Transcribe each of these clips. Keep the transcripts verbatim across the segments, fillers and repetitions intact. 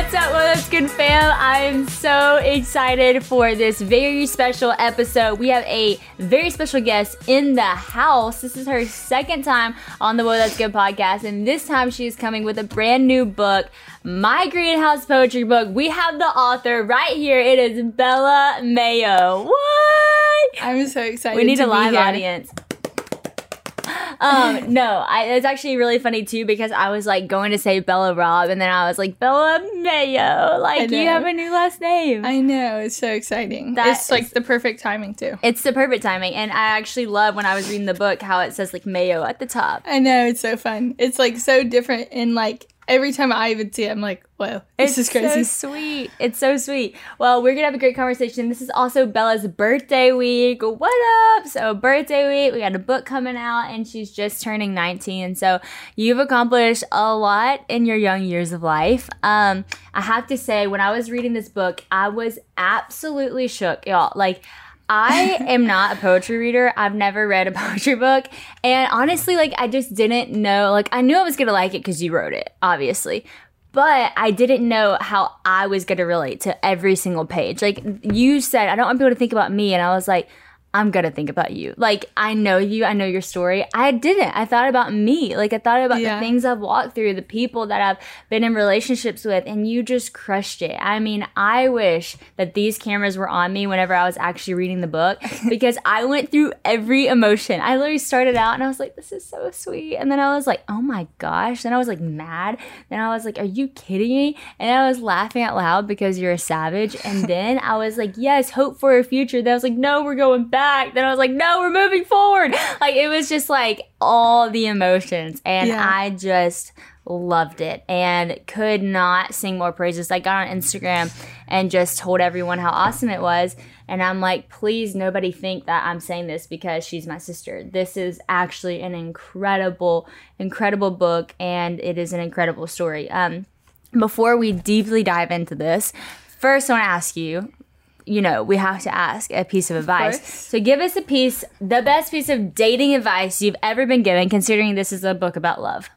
What's up, What's Good fam? I'm so excited for this very special episode. We have a very special guest in the house. This is her second time on the Whoa, That's Good podcast, and this time she is coming with a brand new book, my greenhouse poetry book. We have the author right here. It is Bella Mayo. What? I'm so excited. We need to a live be here. audience. Um, no, I, it's actually really funny too because I was like going to say Bella Robb and then I was like, Bella Mayo, like you have a new last name. I know, it's so exciting. That it's like is- the perfect timing too. It's the perfect timing, and I actually love when I was reading the book how it says like Mayo at the top. I know, it's so fun. It's like so different, and like every time I even see it, I'm like, whoa, this It's is crazy. so sweet. It's so sweet. Well, we're gonna have a great conversation. This is also Bella's birthday week. What up? So birthday week, we got a book coming out, and she's just turning nineteen. So you've accomplished a lot in your young years of life. Um, I have to say, when I was reading this book, I was absolutely shook, y'all. Like, I am not a poetry reader. I've never read a poetry book. And honestly, like, I just didn't know. Like, I knew I was going to like it because you wrote it, obviously. But I didn't know how I was going to relate to every single page. Like, you said, I don't want people to think about me. And I was like, I'm going to think about you. Like, I know you. I know your story. I didn't. I thought about me. Like, I thought about Yeah. the things I've walked through, the people that I've been in relationships with, and you just crushed it. I mean, I wish that these cameras were on me whenever I was actually reading the book because I went through every emotion. I literally started out and I was like, this is so sweet. And then I was like, oh my gosh. Then I was like mad. Then I was like, are you kidding me? And I was laughing out loud because you're a savage. And then I was like, yes, hope for a future. Then I was like, no, we're going back. Then I was like, no, we're moving forward. Like, it was just like all the emotions. And Yeah. I just loved it and could not sing more praises. I got on Instagram and just told everyone how awesome it was. And I'm like, please, nobody think that I'm saying this because she's my sister. This is actually an incredible, incredible book. And it is an incredible story. Um, before we deeply dive into this, first I want to ask you, you know, we have to ask a piece of advice. course. So give us a piece, the best piece of dating advice you've ever been given, considering this is a book about love.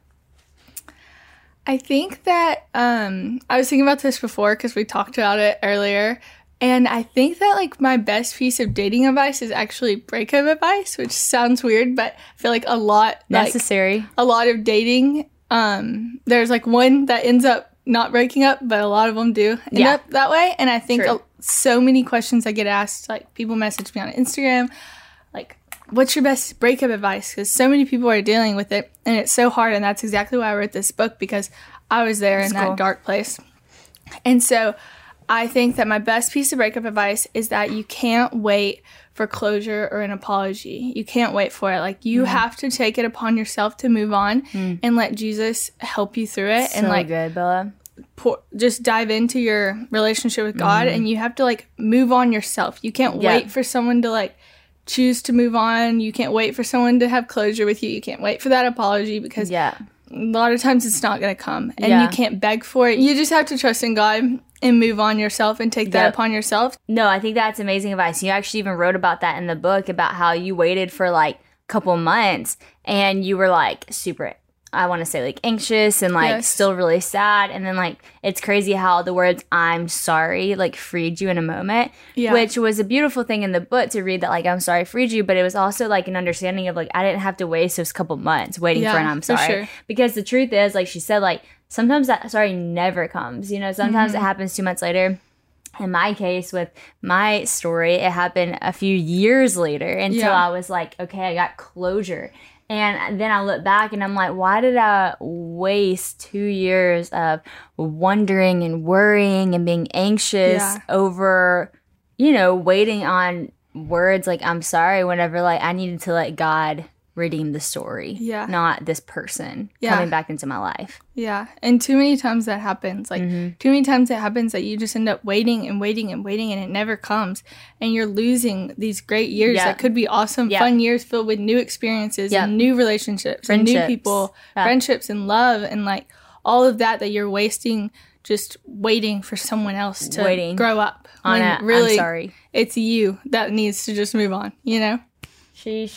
I think that um, I was thinking about this before because we talked about it earlier. And I think that like my best piece of dating advice is actually breakup advice, which sounds weird, but I feel like a lot like, Necessary. a lot of dating, um, there's like one that ends up not breaking up, but a lot of them do end Yeah. up that way. And I think True. a, so many questions I get asked, like people message me on Instagram, like, what's your best breakup advice? Because so many people are dealing with it, and it's so hard. And that's exactly why I wrote this book, because I was there That's in cool. that dark place. And so I think that my best piece of breakup advice is that you can't wait for closure or an apology. You can't wait for it. Like, you Mm. have to take it upon yourself to move on and let Jesus help you through it. and So like good, Bella. pour, just dive into your relationship with God, and you have to like move on yourself. You can't Mm-hmm. Yeah. wait for someone to like choose to move on. You can't wait for someone to have closure with you. You can't wait for that apology, because Yeah. a lot of times it's not going to come, and Yeah. you can't beg for it. You just have to trust in God and move on yourself and take that Yep. upon yourself. No, I think that's amazing advice. You actually even wrote about that in the book, about how you waited for like a couple months and you were like super, I want to say like anxious and like Yes. still really sad. And then like, it's crazy how the words I'm sorry like freed you in a moment, Yeah. which was a beautiful thing in the book to read, that like I'm sorry freed you, but it was also like an understanding of like I didn't have to waste those couple months waiting Yeah, for an I'm for sorry. sure. Because the truth is, like she said, like sometimes that sorry never comes, you know, sometimes Mm-hmm. it happens two months later. In my case, with my story, it happened a few years later until Yeah. I was like, okay, I got closure. And then I look back and I'm like, why did I waste two years of wondering and worrying and being anxious Yeah. over, you know, waiting on words like I'm sorry, whenever like I needed to let God redeem the story, Yeah. not this person Yeah. coming back into my life. Yeah. And too many times that happens. Like, Mm-hmm. too many times it happens that you just end up waiting and waiting and waiting, and it never comes. And you're losing these great years Yeah. that could be awesome, Yeah. fun years filled with new experiences Yeah. and new relationships and new Friendships. people, Yeah. friendships and love, and like all of that that you're wasting just waiting for someone else to Waiting grow up. On When a, really, I'm sorry. it's you that needs to just move on, you know? Sheesh.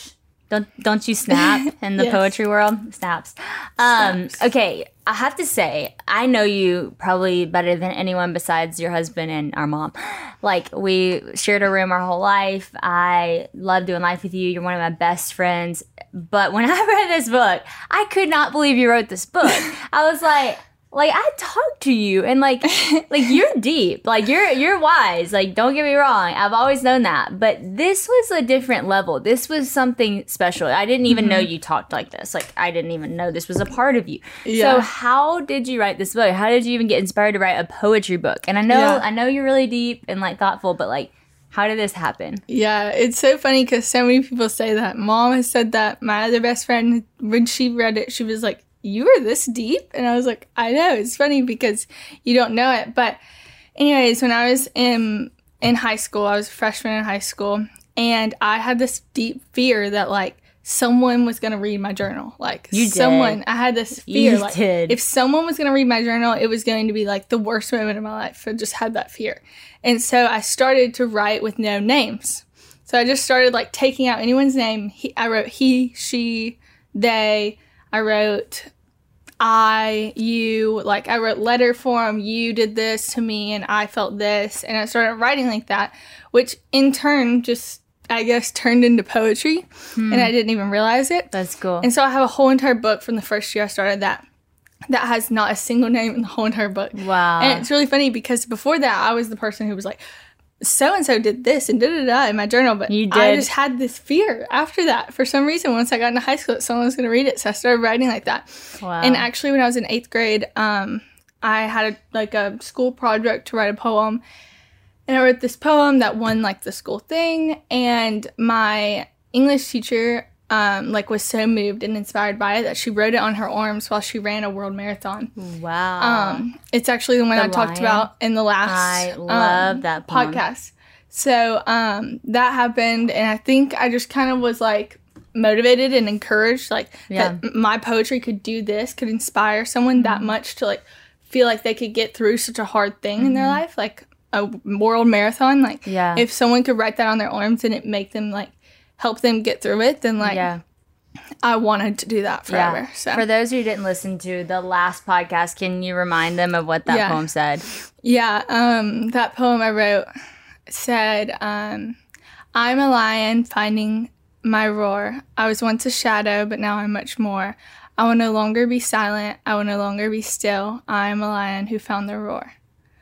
Don't don't you snap in the Yes. poetry world? Snaps. Um, Snaps. Okay, I have to say, I know you probably better than anyone besides your husband and our mom. Like, we shared a room our whole life. I love doing life with you. You're one of my best friends. But when I read this book, I could not believe you wrote this book. I was like... Like, I talked to you, and, like, like you're deep. Like, you're you're wise. Like, don't get me wrong. I've always known that. But this was a different level. This was something special. I didn't even mm-hmm. know you talked like this. Like, I didn't even know this was a part of you. Yeah. So how did you write this book? How did you even get inspired to write a poetry book? And I know yeah. I know you're really deep and, like, thoughtful, but, like, how did this happen? Yeah, it's so funny because so many people say that. Mom has said that. My other best friend, when she read it, she was like, you were this deep? And I was like, I know. It's funny because you don't know it. But anyways, when I was in in high school, I was a freshman in high school, and I had this deep fear that, like, someone was going to read my journal. Like, you someone, did. I had this fear. You like, did. If someone was going to read my journal, it was going to be, like, the worst moment of my life. I just had that fear. And so I started to write with no names. So I just started, like, taking out anyone's name. He, I wrote he, she, they. I wrote I, you, like I wrote letter form, you did this to me and I felt this. And I started writing like that, which in turn just, I guess, turned into poetry. Hmm. And I didn't even realize it. That's cool. And so I have a whole entire book from the first year I started that, that has not a single name in the whole entire book. Wow. And it's really funny because before that, I was the person who was like, so-and-so did this and da-da-da in my journal, but you did. I just had this fear after that. For some reason, once I got into high school, that someone was going to read it, so I started writing like that. Wow. And actually, when I was in eighth grade, um, I had a, like a school project to write a poem, and I wrote this poem that won like the school thing, and my English teacher um, like was so moved and inspired by it that she wrote it on her arms while she ran a world marathon. Wow. Um, it's actually the one the I talked lion. about in the last I love um, that poem. podcast. So um, that happened, and I think I just kind of was like motivated and encouraged, like yeah. that my poetry could do this, could inspire someone mm-hmm. that much to like feel like they could get through such a hard thing mm-hmm. in their life, like a world marathon. Like yeah. if someone could write that on their arms and it make them like help them get through it, then like yeah. I wanted to do that forever. Yeah. So for those who didn't listen to the last podcast, can you remind them of what that yeah. poem said? Yeah, um, that poem I wrote said, um, I'm a lion finding my roar. I was once a shadow, but now I'm much more. I will no longer be silent. I will no longer be still. I am a lion who found the roar.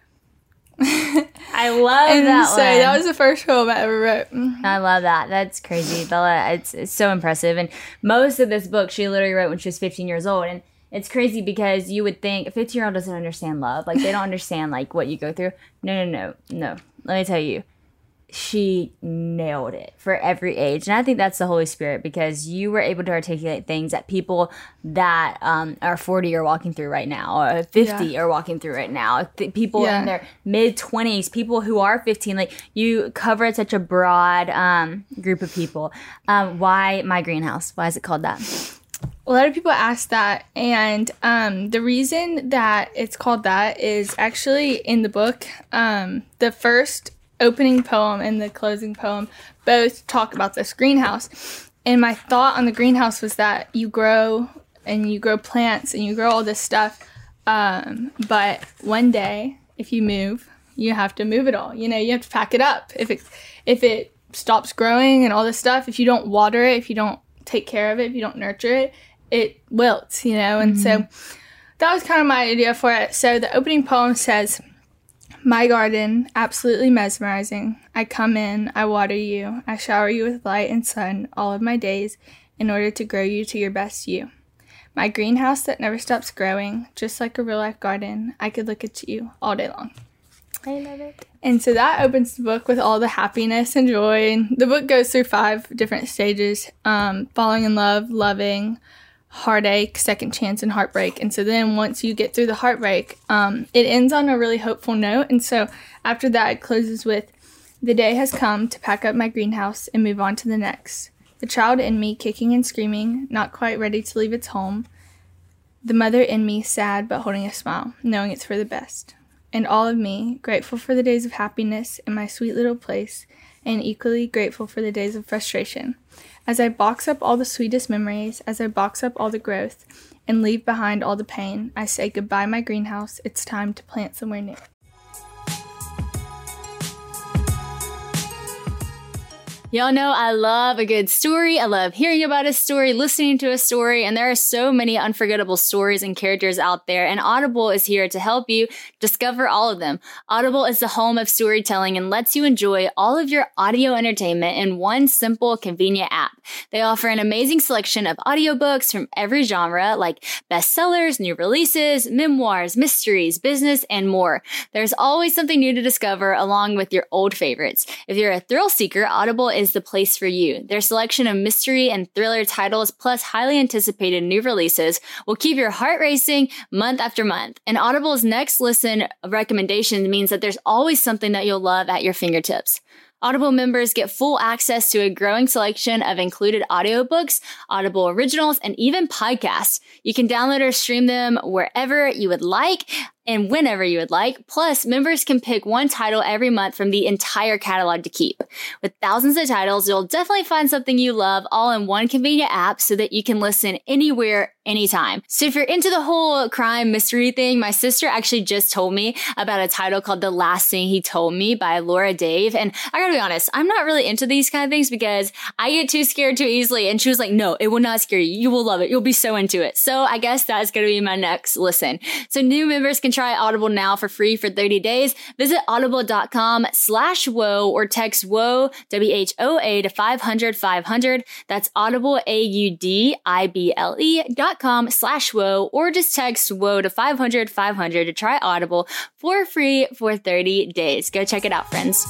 I love and that so one. that was the first poem I ever wrote. I love that. That's crazy, Bella. It's, it's so impressive. And most of this book she literally wrote when she was fifteen years old. And it's crazy because you would think a fifteen-year-old doesn't understand love. Like, they don't understand, like, what you go through. No, no, no, no. Let me tell you. She nailed it for every age. And I think that's the Holy Spirit, because you were able to articulate things that people that um, are forty are walking through right now, or fifty yeah. are walking through right now. Th- people yeah. in their mid-twenties, people who are fifteen. Like, you cover such a broad um, group of people. Um, why My Greenhouse? Why is it called that? A lot of people ask that, and um, the reason that it's called that is actually in the book. Um, the first opening poem and the closing poem both talk about this greenhouse. And my thought on the greenhouse was that you grow and you grow plants and you grow all this stuff. Um, but one day, if you move, you have to move it all. You know, you have to pack it up. If it, if it stops growing and all this stuff, if you don't water it, if you don't take care of it, if you don't nurture it, it wilts, you know? And mm-hmm. so that was kind of my idea for it. So the opening poem says, my garden, absolutely mesmerizing. I come in, I water you, I shower you with light and sun all of my days in order to grow you to your best you. My greenhouse that never stops growing, just like a real-life garden. I could look at you all day long. I love it. And so that opens the book with all the happiness and joy. And the book goes through five different stages, um, falling in love, loving, heartache, second chance, and heartbreak. And so then once you get through the heartbreak, um, it ends on a really hopeful note. And so after that, it closes with, the day has come to pack up my greenhouse and move on to the next. The child in me kicking and screaming, not quite ready to leave its home. The mother in me sad but holding a smile, knowing it's for the best. and all of me, grateful for the days of happiness in my sweet little place, and equally grateful for the days of frustration. As I box up all the sweetest memories, as I box up all the growth, and leave behind all the pain, I say goodbye, my greenhouse. It's time to plant somewhere new. Y'all know I love a good story. I love hearing about a story, listening to a story, and there are so many unforgettable stories and characters out there, and Audible is here to help you discover all of them. Audible is the home of storytelling and lets you enjoy all of your audio entertainment in one simple, convenient app. They offer an amazing selection of audiobooks from every genre, like bestsellers, new releases, memoirs, mysteries, business, and more. There's always something new to discover along with your old favorites. If you're a thrill seeker, Audible is is the place for you. Their selection of mystery and thriller titles plus highly anticipated new releases will keep your heart racing month after month. And Audible's next listen recommendation means that there's always something that you'll love at your fingertips. Audible members get full access to a growing selection of included audiobooks, Audible originals, and even podcasts. You can download or stream them wherever you would like and whenever you would like. Plus, members can pick one title every month from the entire catalog to keep. With thousands of titles, you'll definitely find something you love all in one convenient app so that you can listen anywhere, anytime. So if you're into the whole crime mystery thing, my sister actually just told me about a title called The Last Thing He Told Me by Laura Dave. And I gotta be honest, I'm not really into these kind of things because I get too scared too easily. And she was like, no, it will not scare you. You will love it. You'll be so into it. So I guess that's gonna be my next listen. So new members can try Audible now for free for thirty days. Visit audible.com slash whoa or text whoa, W H O A to five hundred five hundred. That's audible, A U D I B L E dot com slash whoa, or just text whoa to five hundred five hundred to try Audible for free for thirty days. Go check it out, friends.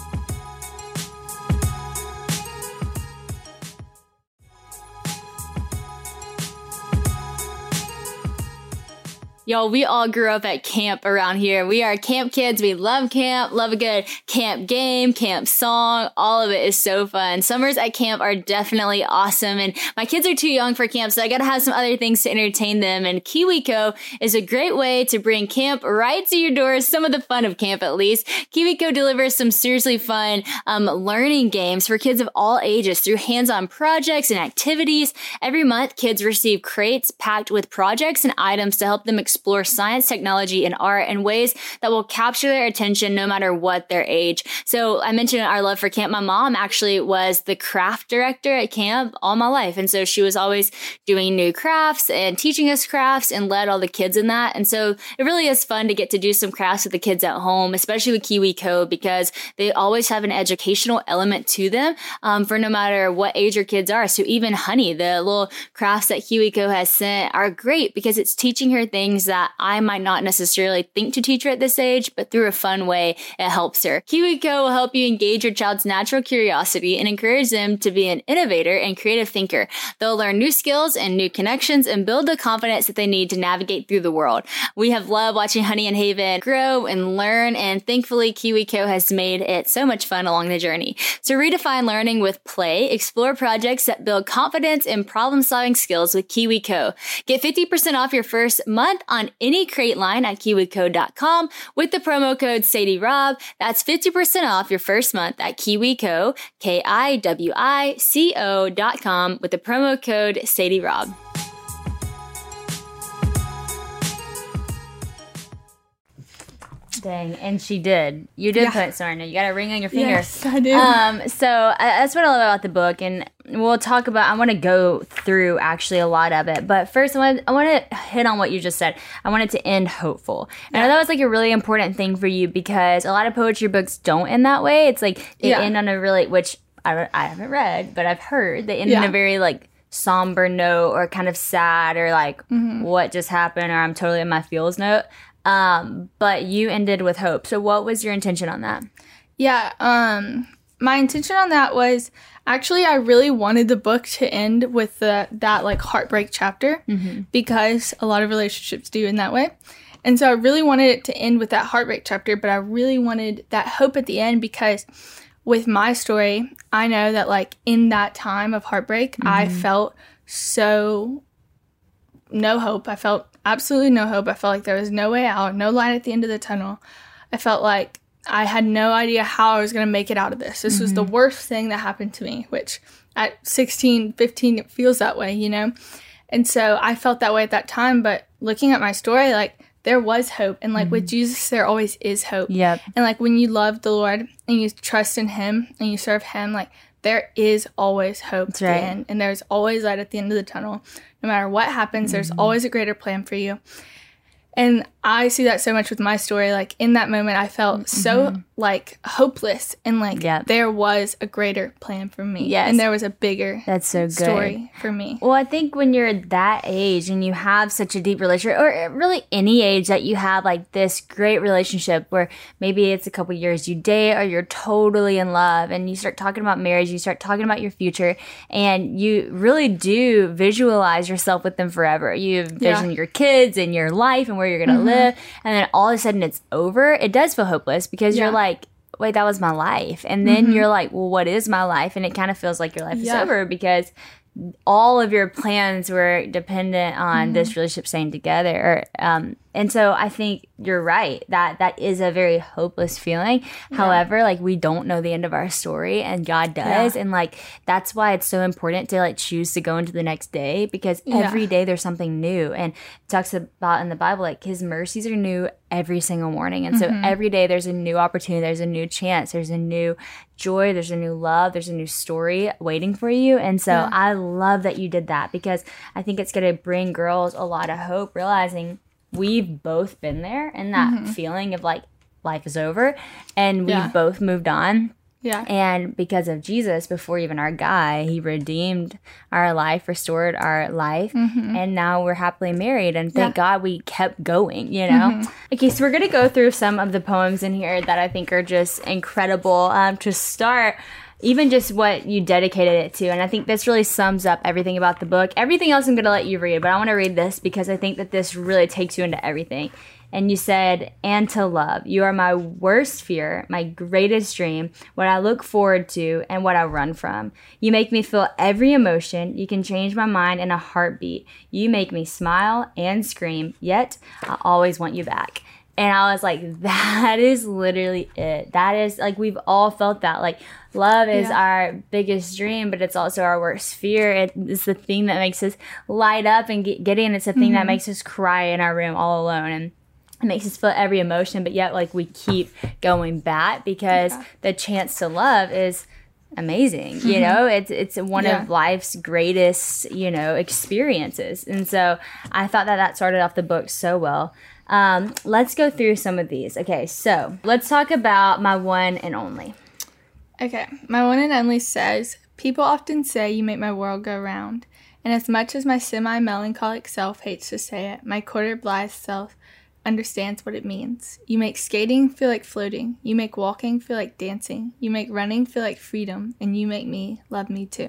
Y'all, we all grew up at camp around here. We are camp kids. We love camp, love a good camp game, camp song. All of it is so fun. Summers at camp are definitely awesome. And my kids are too young for camp, so I gotta have some other things to entertain them. And KiwiCo is a great way to bring camp right to your door. Some of the fun of camp, at least. KiwiCo delivers some seriously fun um, learning games for kids of all ages through hands-on projects and activities. Every month, kids receive crates packed with projects and items to help them explore explore science, technology, and art in ways that will capture their attention no matter what their age. So I mentioned our love for camp. My mom actually was the craft director at camp all my life. And so she was always doing new crafts and teaching us crafts and led all the kids in that. And so it really is fun to get to do some crafts with the kids at home, especially with KiwiCo, because they always have an educational element to them um, for no matter what age your kids are. So even Honey, the little crafts that KiwiCo has sent are great because it's teaching her things that I might not necessarily think to teach her at this age, but through a fun way, it helps her. KiwiCo will help you engage your child's natural curiosity and encourage them to be an innovator and creative thinker. They'll learn new skills and new connections and build the confidence that they need to navigate through the world. We have loved watching Honey and Haven grow and learn, and thankfully KiwiCo has made it so much fun along the journey. So redefine learning with play, explore projects that build confidence and problem-solving skills with KiwiCo. Get fifty percent off your first month on any crate line at kiwico dot com with the promo code Sadie Rob. That's fifty percent off your first month at KiwiCo, K I W I C O dot com with the promo code Sadie Rob. Dang, and she did. You did yeah. put Sarna. You got a ring on your finger. Yes, I do. Um, so uh, that's what I love about the book, and we'll talk about. I want to go through actually a lot of it, but first I want I want to hit on what you just said. I wanted to end hopeful, and yeah. I thought that was like a really important thing for you because a lot of poetry books don't end that way. It's like they yeah. end on a really, which I I haven't read, but I've heard they end yeah. on a very like somber note or kind of sad or like mm-hmm. what just happened or I'm totally in my feels note. Um, but you ended with hope. So what was your intention on that? Yeah, um, my intention on that was actually I really wanted the book to end with the, that like heartbreak chapter mm-hmm. because a lot of relationships do in that way. And so I really wanted it to end with that heartbreak chapter, but I really wanted that hope at the end because with my story, I know that like in that time of heartbreak, mm-hmm. I felt so no hope. I felt absolutely no hope. I felt like there was no way out, no light at the end of the tunnel. I felt like I had no idea how I was going to make it out of this. This mm-hmm. was the worst thing that happened to me, which at sixteen, fifteen, it feels that way, you know? And so I felt that way at that time. But looking at my story, like, there was hope. And, like, mm-hmm. with Jesus, there always is hope. Yep. And, like, when you love the Lord and you trust in him and you serve him, like, there is always hope That's at right. the end. And there's always light at the end of the tunnel. No matter what happens, mm-hmm. there's always a greater plan for you. And I see that so much with my story. Like, in that moment, I felt mm-hmm. so, like, hopeless. And, like, yep. there was a greater plan for me. Yes. And there was a bigger That's so good. story for me. Well, I think when you're that age and you have such a deep relationship, or really any age that you have, like, this great relationship where maybe it's a couple years you date or you're totally in love and you start talking about marriage, you start talking about your future, and you really do visualize yourself with them forever. You envision yeah. your kids and your life and where you're going to mm-hmm. live, and then all of a sudden it's over. It does feel hopeless because yeah. you're like, wait, that was my life. And then mm-hmm. you're like, well, what is my life? And it kind of feels like your life yeah. is over because all of your plans were dependent on mm-hmm. this relationship staying together. Um, and so I think you're right that that is a very hopeless feeling. Yeah. However, like, we don't know the end of our story, and God does. Yeah. And, like, that's why it's so important to, like, choose to go into the next day, because yeah. every day there's something new. And it talks about in the Bible, like, his mercies are new every single morning. And mm-hmm. so every day there's a new opportunity, there's a new chance, there's a new joy, there's a new love, there's a new story waiting for you. And so yeah. I love that you did that, because I think it's going to bring girls a lot of hope, realizing we've both been there and that mm-hmm. feeling of, like, life is over, and we've yeah. both moved on. Yeah. And because of Jesus, before even our guy, he redeemed our life, restored our life, mm-hmm. and now we're happily married. And thank yeah. God we kept going, you know? Mm-hmm. Okay, so we're going to go through some of the poems in here that I think are just incredible. Um, to start, even just what you dedicated it to. And I think this really sums up everything about the book. Everything else I'm going to let you read, but I want to read this because I think that this really takes you into everything. And you said, and to love. You are my worst fear, my greatest dream, what I look forward to, and what I run from. You make me feel every emotion. You can change my mind in a heartbeat. You make me smile and scream, yet I always want you back. And I was like, that is literally it. That is, like, we've all felt that. Like, love is yeah. our biggest dream, but it's also our worst fear. It, it's the thing that makes us light up and get, get in. It's the thing mm-hmm. that makes us cry in our room all alone. And it makes us feel every emotion, but yet, like, we keep going back because yeah. the chance to love is amazing. Mm-hmm. You know, it's it's one yeah. of life's greatest, you know, experiences. And so I thought that that started off the book so well. Um, let's go through some of these. Okay, so let's talk about my one and only. Okay, my one and only says, people often say you make my world go round. And as much as my semi-melancholic self hates to say it, my quarter-blithe self understands what it means. You make skating feel like floating. You make walking feel like dancing. You make running feel like freedom. And you make me love me too.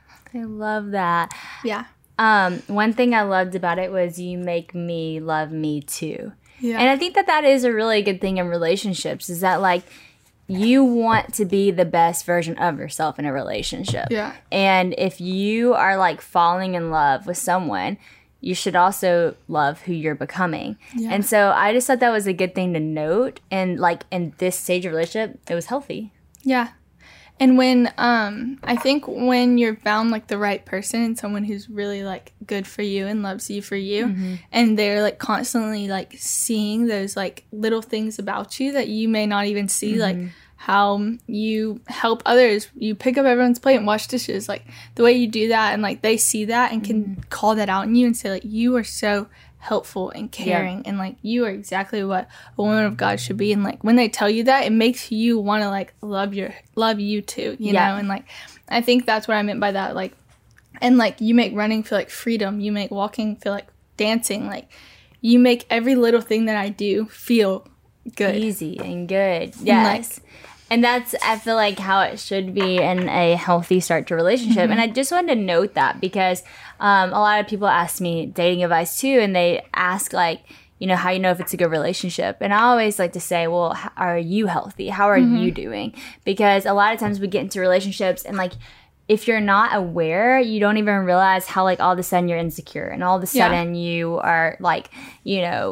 I love that. Yeah. Um, one thing I loved about it was you make me love me too. Yeah. And I think that that is a really good thing in relationships, is that, like, you want to be the best version of yourself in a relationship. Yeah. And if you are, like, falling in love with someone, you should also love who you're becoming. Yeah. And so I just thought that was a good thing to note. And, like, in this stage of relationship, it was healthy. Yeah. And when, um, I think when you're found, like, the right person and someone who's really, like, good for you and loves you for you, mm-hmm. and they're, like, constantly, like, seeing those, like, little things about you that you may not even see, mm-hmm. like, how you help others, you pick up everyone's plate and wash dishes, like, the way you do that, and, like, they see that and can mm-hmm. call that out in you and say, like, you are so helpful and caring, yeah. and, like, you are exactly what a woman of God should be. And, like, when they tell you that, it makes you want to, like, love your love you too, you yeah. know. And, like, I think that's what I meant by that. Like, and, like, you make running feel like freedom, you make walking feel like dancing, like, you make every little thing that I do feel good, easy and good. Yes. And, like, and that's, I feel like, how it should be in a healthy start to a relationship. Mm-hmm. And I just wanted to note that because um, a lot of people ask me dating advice too, and they ask, like, you know, how you know if it's a good relationship. And I always like to say, well, how are you healthy? How are mm-hmm. you doing? Because a lot of times we get into relationships and, like, if you're not aware, you don't even realize how, like, all of a sudden you're insecure and all of a sudden yeah. you are, like, you know,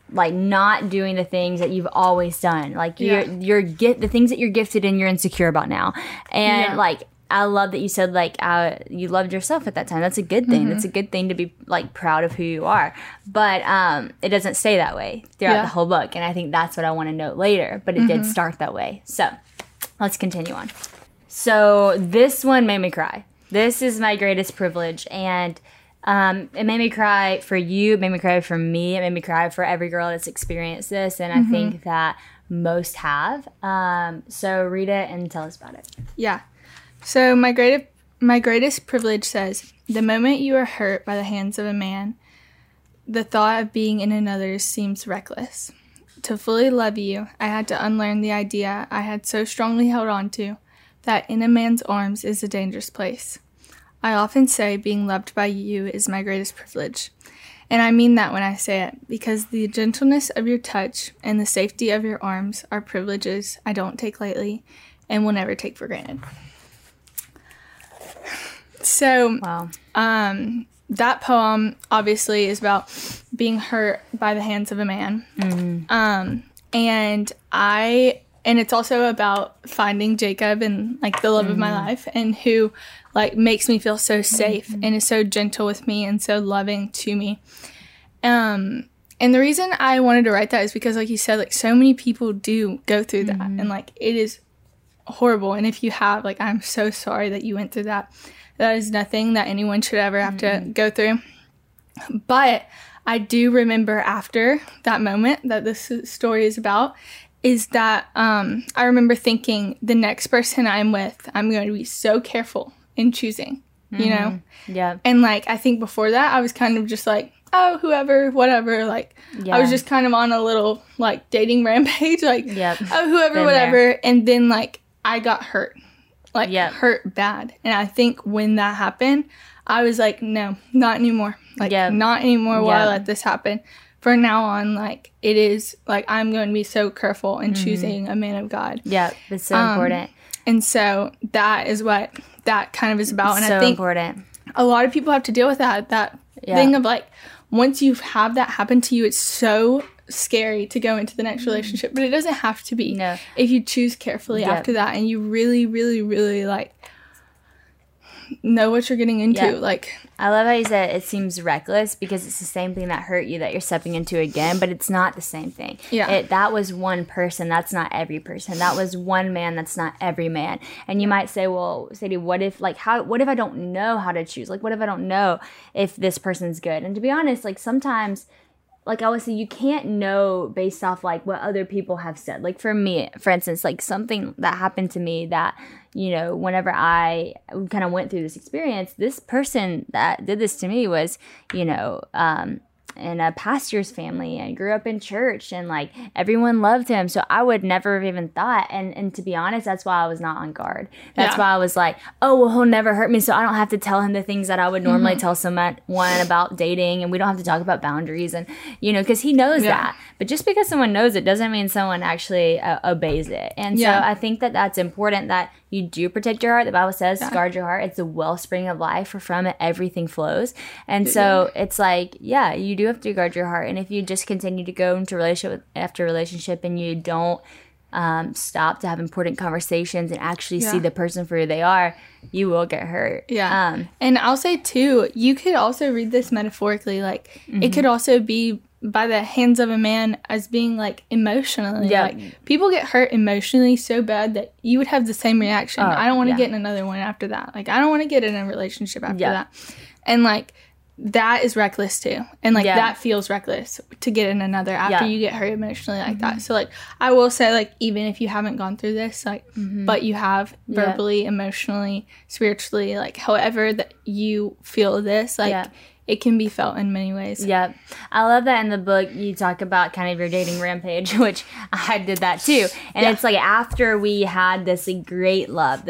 like not doing the things that you've always done. Like you're Yeah. you're get the things that you're gifted in, you're insecure about now. And Yeah. like I love that you said like uh, you loved yourself at that time. That's a good thing. Mm-hmm. That's a good thing to be like proud of who you are. But um, it doesn't stay that way throughout Yeah. the whole book. And I think that's what I want to note later. But it did start that way. So let's continue on. So this one made me cry. This is my greatest privilege. And um, it made me cry for you. It made me cry for me. It made me cry for every girl that's experienced this. And I think that most have. Um, so read it and tell us about it. Yeah. So my greatest my greatest privilege says, the moment you are hurt by the hands of a man, the thought of being in another's seems reckless. To fully love you, I had to unlearn the idea I had so strongly held on to, that in a man's arms is a dangerous place. I often say being loved by you is my greatest privilege. And I mean that when I say it, because the gentleness of your touch and the safety of your arms are privileges I don't take lightly and will never take for granted. So, Wow. um, that poem obviously is about being hurt by the hands of a man. Mm-hmm. Um, and I, and it's also about finding Jacob and like the love Mm-hmm. of my life, and who like makes me feel so safe Mm-hmm. and is so gentle with me and so loving to me. Um, and the reason I wanted to write that is because, like you said, like so many people do go through that, Mm-hmm. and like it is horrible. And if you have, like, I'm so sorry that you went through that. That is nothing that anyone should ever have Mm-hmm. to go through. But I do remember after that moment that this story is about, is that um, I remember thinking the next person I'm with, I'm going to be so careful in choosing, you know? Yeah. And like, I think before that, I was kind of just like, oh, whoever, whatever. Like, Yeah. I was just kind of on a little like dating rampage, like, Yep. oh, whoever, Been whatever. And then like, I got hurt, like Yep. hurt bad. And I think when that happened, I was like, no, not anymore. Like, Yep. not anymore will I Yep. let this happen. From now on, like, it is, like, I'm going to be so careful in choosing a man of God. Yeah. It's so Um, important. And so that is what that kind of is about. And so I think important. a lot of people have to deal with that, that Yeah. thing of, like, once you have that happen to you, it's so scary to go into the next relationship. But it doesn't have to be. No. If you choose carefully Yep. after that and you really, really, really, like, know what you're getting into. Yep. Like, I love how you said it seems reckless, because it's the same thing that hurt you that you're stepping into again, but it's not the same thing. Yeah. It, that was one person. That's not every person. That was one man. That's not every man. And you might say, well, Sadie, what if, like, how, what if I don't know how to choose? Like, what if I don't know if this person's good? And to be honest, like, sometimes, like I always say, you can't know based off like what other people have said. Like for me, for instance, like something that happened to me that, you know, whenever I kind of went through this experience, this person that did this to me was, you know, um, in a pastor's family and grew up in church, and like everyone loved him. So I would never have even thought. And, and to be honest, that's why I was not on guard. That's Yeah. why I was like, oh, well, he'll never hurt me. So I don't have to tell him the things that I would normally Mm-hmm. tell someone about dating. And we don't have to talk about boundaries. And, you know, because he knows Yeah. that. But just because someone knows it doesn't mean someone actually uh, obeys it. And Yeah. so I think that that's important, that you do protect your heart. The Bible says, Yeah. guard your heart. It's the wellspring of life, for from it everything flows. And so it's like, yeah, you do have to guard your heart. And if you just continue to go into relationship after relationship and you don't um, stop to have important conversations and actually see Yeah. the person for who they are, you will get hurt. Yeah. Um, And I'll say, too, you could also read this metaphorically. Like, Mm-hmm. it could also be by the hands of a man as being, like, emotionally. Yeah. Like, people get hurt emotionally so bad that you would have the same reaction. Oh, I don't want to yeah. get in another one after that. Like, I don't want to get in a relationship after Yeah. that. And, like, that is reckless, too. And, like, Yeah. that feels reckless to get in another after Yeah. you get hurt emotionally like that. So, like, I will say, like, even if you haven't gone through this, like, but you have Yeah. verbally, emotionally, spiritually, like, however that you feel this, like, Yeah. it can be felt in many ways. Yep. I love that in the book you talk about kind of your dating rampage, which I did that too. And Yeah. it's like after we had this like, great love, this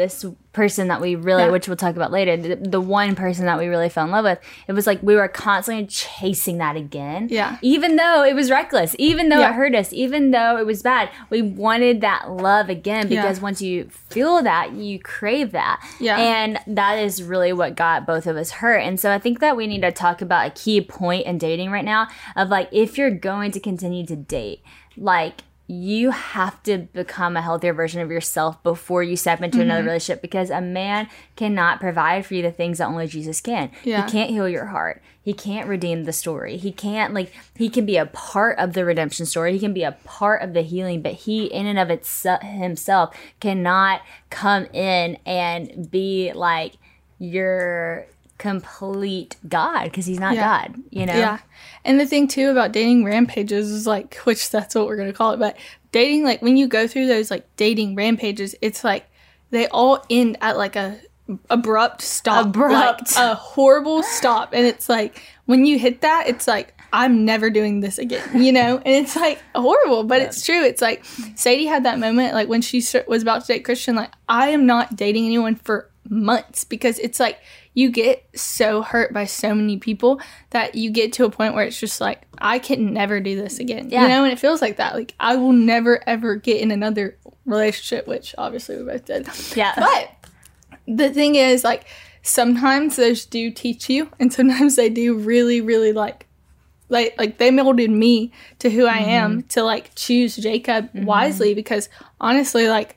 person that we really, Yeah. which we'll talk about later, the, the one person that we really fell in love with, it was like we were constantly chasing that again. Yeah. Even though it was reckless, even though Yeah. it hurt us, even though it was bad, we wanted that love again because Yeah. once you feel that, you crave that. Yeah. And that is really what got both of us hurt. And so I think that we need to talk about a key point in dating right now of like, if you're going to continue to date, like, you have to become a healthier version of yourself before you step into Mm-hmm. another relationship, because a man cannot provide for you the things that only Jesus can. Yeah. He can't heal your heart. He can't redeem the story. He can't, like, he can be a part of the redemption story. He can be a part of the healing, but he, in and of itself, himself, cannot come in and be like your complete God, because he's not Yeah. God, you know? Yeah. And the thing too about dating rampages is like, which that's what we're going to call it, but dating, like when you go through those like dating rampages, it's like they all end at like a abrupt stop. Abrupt. Like a horrible stop. And it's like when you hit that, it's like, I'm never doing this again, you know? And it's like horrible, but it's true. It's like Sadie had that moment like when she st- was about to date Christian, like I am not dating anyone for months, because it's like you get so hurt by so many people that you get to a point where it's just like, I can never do this again, Yeah. you know? And it feels like that. Like I will never ever get in another relationship, which obviously we both did. Yeah. But the thing is, like, sometimes those do teach you, and sometimes they do really, really like like like they molded me to who I am to like choose Jacob wisely, because honestly, like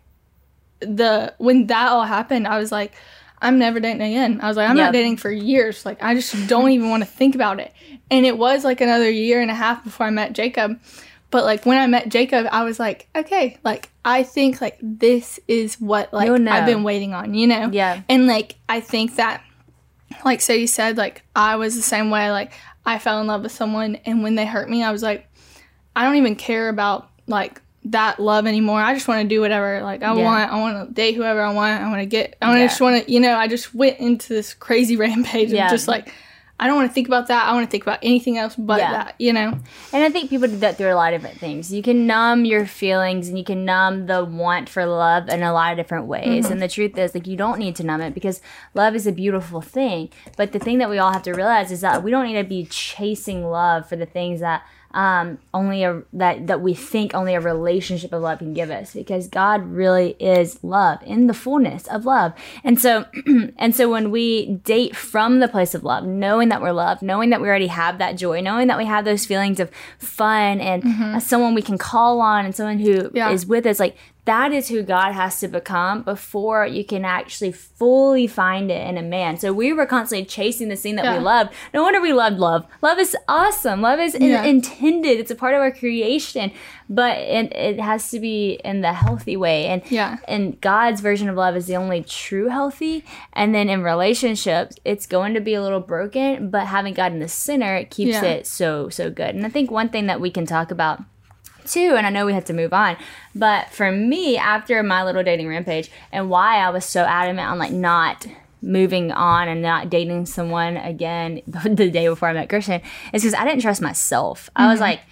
the when that all happened, I was like, I'm never dating again. I was like, I'm Yep. not dating for years. Like I just don't even want to think about it. And it was like another year and a half before I met Jacob. But like when I met Jacob, I was like, okay, like I think like this is what like You'll know. I've been waiting on, you know? Yeah. And like I think that, like Sadie said, like I was the same way. Like I fell in love with someone, and when they hurt me, I was like, I don't even care about like that love anymore. I just want to do whatever like I Yeah. want. I want to date whoever I want. I want to get. I Yeah. just want to, you know. I just went into this crazy rampage Yeah. of just like, I don't want to think about that. I want to think about anything else but Yeah. that, you know. And I think people do that through a lot of different things. You can numb your feelings and you can numb the want for love in a lot of different ways. Mm-hmm. And the truth is, like, you don't need to numb it, because love is a beautiful thing. But the thing that we all have to realize is that we don't need to be chasing love for the things that um, only a that that we think only a relationship of love can give us, because God really is love, in the fullness of love. And so and so when we date from the place of love, knowing that we're loved, knowing that we already have that joy, knowing that we have those feelings of fun and uh, someone we can call on and someone who Yeah. is with us, like, that is who God has to become before you can actually fully find it in a man. So we were constantly chasing this thing that Yeah. we loved. No wonder we loved love. Love is awesome. Love is in- Yeah. intended. It's a part of our creation, but it, it has to be in the healthy way. And Yeah. and God's version of love is the only true healthy. And then in relationships, it's going to be a little broken, but having God in the center, it keeps Yeah. it so, so good. And I think one thing that we can talk about too, and I know we have to move on, but for me, after my little dating rampage, and why I was so adamant on like not moving on and not dating someone again the day before I met Christian, is because I didn't trust myself. I was like,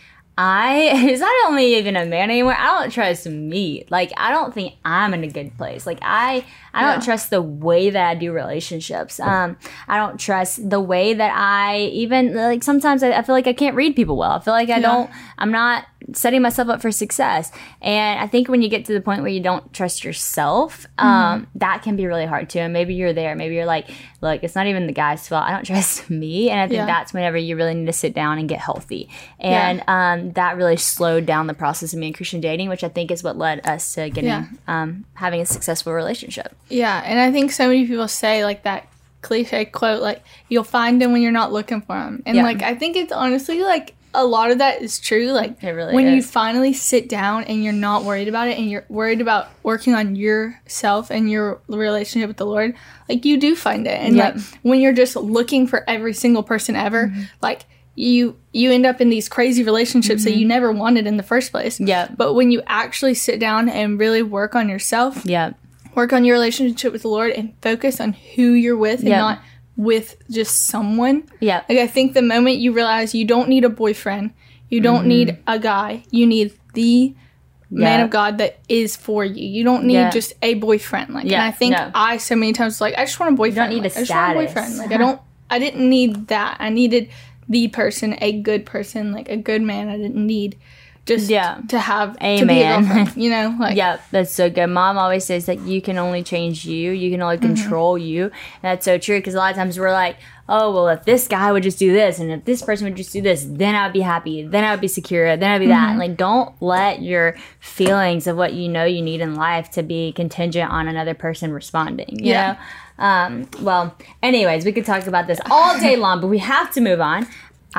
I is not only even a man anymore. I don't trust me. Like, I don't think I'm in a good place. Like, I I don't Yeah. trust the way that I do relationships. Um, I don't trust the way that I even like. Sometimes I, I feel like I can't read people well. I feel like I Yeah. don't. I'm not setting myself up for success. And I think when you get to the point where you don't trust yourself, um, that can be really hard too. And maybe you're there. Maybe you're like, look, it's not even the guy's fault. I don't trust me. And I think Yeah. that's whenever you really need to sit down and get healthy. And um, that really slowed down the process of me and Christian dating, which I think is what led us to getting Yeah. um, having a successful relationship. Yeah, and I think so many people say like that cliche quote, like you'll find them when you're not looking for them, and Yeah. like I think it's honestly like a lot of that is true. Like It really when you is. finally sit down and you're not worried about it, and you're worried about working on yourself and your relationship with the Lord, like you do find it. And Yep. like when you're just looking for every single person ever, Mm-hmm. like you you end up in these crazy relationships that you never wanted in the first place. Mm-hmm. Yep. But when you actually sit down and really work on yourself, Yeah. work on your relationship with the Lord and focus on who you're with and Yeah. not with just someone. Yeah. Like I think the moment you realize you don't need a boyfriend, you don't Mm-hmm. need a guy, you need the man Yeah. of God that is for you. You don't need Yeah. just a boyfriend. Like, Yeah, and I think no. I so many times was like, I just want a boyfriend. need like, a I just want a status. boyfriend. Like, I don't, I didn't need that. I needed the person, a good person, like a good man. I didn't need just Yeah. to have A to be a man. girlfriend. You know, like Yeah, that's so good. Mom always says that you can only change you. You can only control you. And that's so true because a lot of times we're like, oh, well, if this guy would just do this and if this person would just do this, then I would be happy. Then I would be secure. Then I'd be that. Like, don't let your feelings of what you know you need in life to be contingent on another person responding, you Yeah. know? Um, well, anyways, we could talk about this all day long, but we have to move on.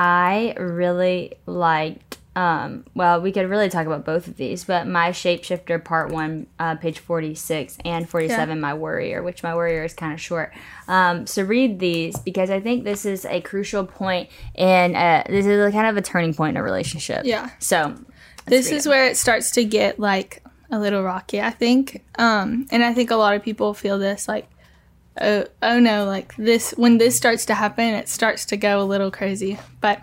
I really liked Um, well, we could really talk about both of these, but my Shapeshifter part one, uh, page forty-six and forty-seven, Yeah. my Worrier, which my Worrier is kind of short. Um, so read these because I think this is a crucial point in, uh, this is a kind of a turning point in a relationship. Yeah. So this is where it starts to get like a little rocky, I think. Um, and I think a lot of people feel this like, oh, oh no, like this, when this starts to happen, it starts to go a little crazy. But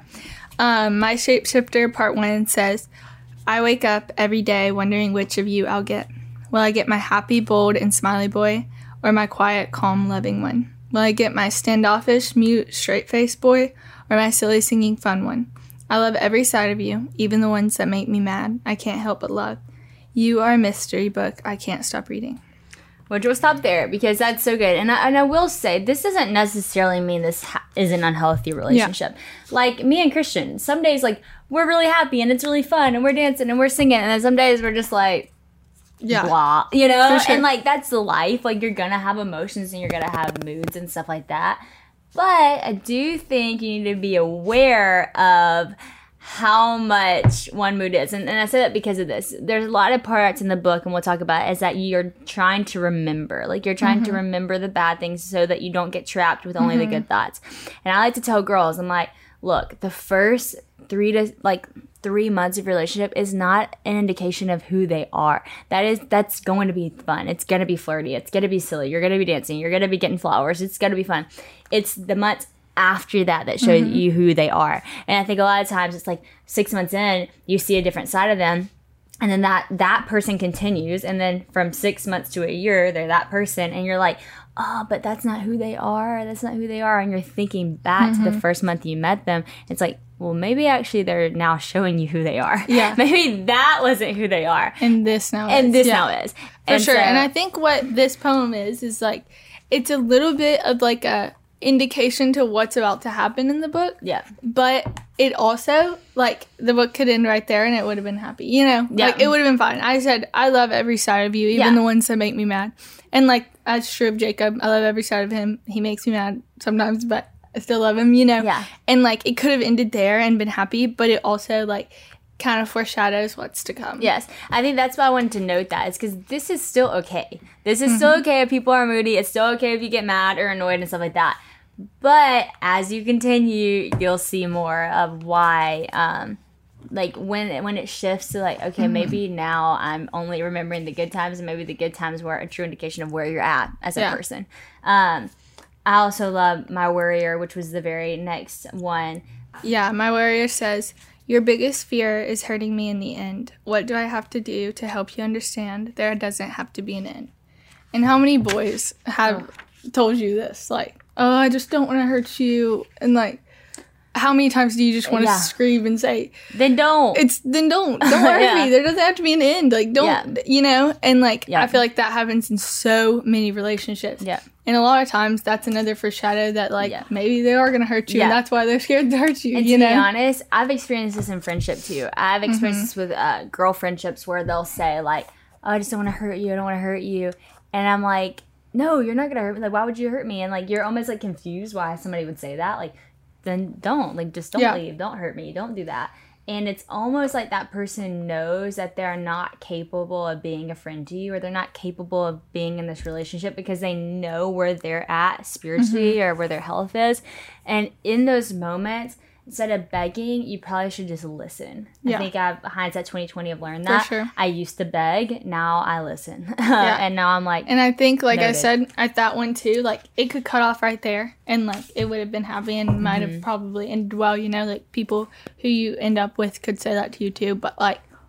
um, my Shapeshifter part one says, I wake up every day wondering which of you I'll get. Will I get my happy, bold, and smiley boy, or my quiet, calm, loving one? Will I get my standoffish, mute, straight-faced boy, or my silly, singing, fun one? I love every side of you, even the ones that make me mad. I can't help but love. You are a mystery book I can't stop reading. Which we'll stop there because that's so good. And I, and I will say, this doesn't necessarily mean this ha- is an unhealthy relationship. Like me and Christian, some days like we're really happy and it's really fun and we're dancing and we're singing. And then some days we're just like, Yeah. blah, you know? For sure. And like that's the life. Like you're going to have emotions and you're going to have moods and stuff like that. But I do think you need to be aware of how much one mood is. And, and I say that because of this. There's a lot of parts in the book, and we'll talk about it, is that you're trying to remember. Like, you're trying to remember the bad things so that you don't get trapped with only the good thoughts. And I like to tell girls, I'm like, look, the first three to, like, three months of your relationship is not an indication of who they are. That is, that's going to be fun. It's going to be flirty. It's going to be silly. You're going to be dancing. You're going to be getting flowers. It's going to be fun. It's the months after that that show Mm-hmm. you who they are. And I think a lot of times it's like six months in, you see a different side of them. And then that that person continues. And then from six months to a year, they're that person. And you're like, oh, but that's not who they are. That's not who they are. And you're thinking back Mm-hmm. to the first month you met them. It's like, well, maybe actually they're now showing you who they are. Yeah. Maybe that wasn't who they are. And this now And is. this Yeah. now is. For And sure. so- And I think what this poem is, is like, it's a little bit of like a indication to what's about to happen in the book. yeah. But it also, like, the book could end right there and it would have been happy. You know? Yeah. Like, it would have been fine. I said, I love every side of you, even Yeah. the ones that make me mad. And, like, that's true of Jacob. I love every side of him. He makes me mad sometimes, but I still love him, you know? Yeah. And, like, it could have ended there and been happy, but it also, like, kind of foreshadows what's to come. Yes, I think that's why I wanted to note that, is because this is still okay. This is still okay if people are moody. It's still okay if you get mad or annoyed and stuff like that. But as you continue, you'll see more of why, um, like when when it shifts to like, okay, maybe now I'm only remembering the good times, and maybe the good times were a true indication of where you're at as a Yeah. person. Um, I also love my Worrier, which was the very next one. Yeah, my warrior says, your biggest fear is hurting me in the end. What do I have to do to help you understand there doesn't have to be an end? And how many boys have told you this? Like, oh, I just don't want to hurt you. And like, how many times do you just want to Yeah. scream and say, Then don't. it's, then don't, don't hurt Yeah. me. There doesn't have to be an end. Like, don't, Yeah. you know? And like, Yeah. I feel like that happens in so many relationships. Yeah. And a lot of times that's another foreshadow that like, Yeah. maybe they are going to hurt you. And Yeah. that's why they're scared to hurt you, And you to know? be honest, I've experienced this in friendship too. I've experienced Mm-hmm. this with uh, girl friendships where they'll say like, oh, I just don't want to hurt you. I don't want to hurt you. And I'm like, no, you're not going to hurt me. Like, why would you hurt me? And like, you're almost like confused why somebody would say that. Like, then don't. Like, just don't Yeah. leave. Don't hurt me. Don't do that. And it's almost like that person knows that they're not capable of being a friend to you, or they're not capable of being in this relationship because they know where they're at spiritually Mm-hmm. or where their health is. And in those moments, instead of begging, you probably should just listen. Yeah. I think I've hindsight twenty twenty have learned For that. sure. I used to beg, now I listen. Yeah. And now I'm like, And I think, like I Noted. said, at that one too, like it could cut off right there, and like it would have been happy and might Mm-hmm. have probably ended well. You know, like people who you end up with could say that to you too. But like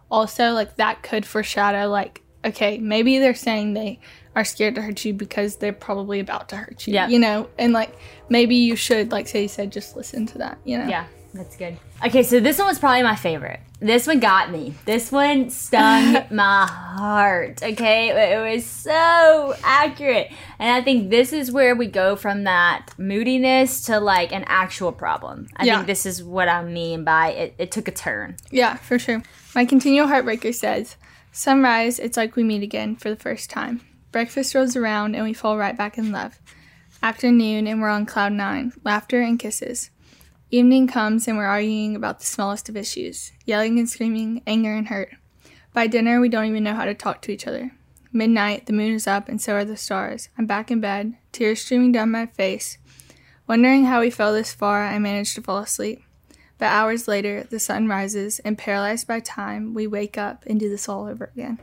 also, like, that could foreshadow, like, okay, maybe they're saying they are scared to hurt you because they're probably about to hurt you, yeah. you know? And, like, maybe you should, like Sadie said, just listen to that, you know? Yeah, that's good. Okay, so this one was probably my favorite. This one got me. This one stung my heart, okay? It was so accurate. And I think this is where we go from that moodiness to, like, an actual problem. I Yeah. think this is what I mean by it, it took a turn. Yeah, for sure. My continual heartbreaker says, sunrise, it's like we meet again for the first time. Breakfast rolls around and we fall right back in love. Afternoon and we're on cloud nine, laughter and kisses. Evening comes and we're arguing about the smallest of issues, yelling and screaming, anger and hurt. By dinner, we don't even know how to talk to each other. Midnight, the moon is up and so are the stars. I'm back in bed, tears streaming down my face. Wondering how we fell this far, I managed to fall asleep. But hours later, the sun rises, and paralyzed by time, we wake up and do this all over again.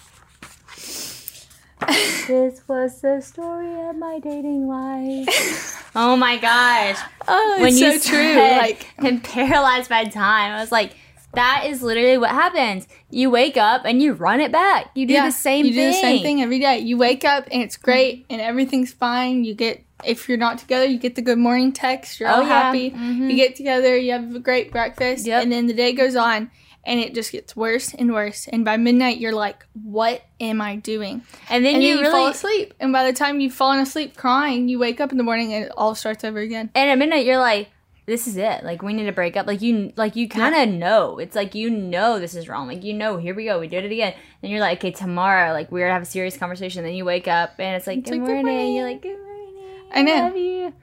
This was the story of my dating life. Oh my gosh. Oh, it's when so you true. Said, Like, and paralyzed by time, I was like, that is literally what happens. You wake up and you run it back. You do yeah, the same you thing. do the same thing every day. You wake up and it's great and everything's fine. You get, if you're not together, you get the good morning text. You're Oh, all yeah. happy. Mhm. You get together. You have a great breakfast. Yep. And then the day goes on and it just gets worse and worse. And by midnight, you're like, what am I doing? And then And you then you really fall asleep. And by the time you've fallen asleep crying, you wake up in the morning and it all starts over again. and at midnight you're like, this is it. Like, we need to break up. Like, you like you kind of know. It's like, you know this is wrong. Like, you know, here we go. We did it again. And you're like, okay, tomorrow, like, we're going to have a serious conversation. Then you wake up and it's like, It's good, like, good morning. morning. You're like, good morning. I know. love you.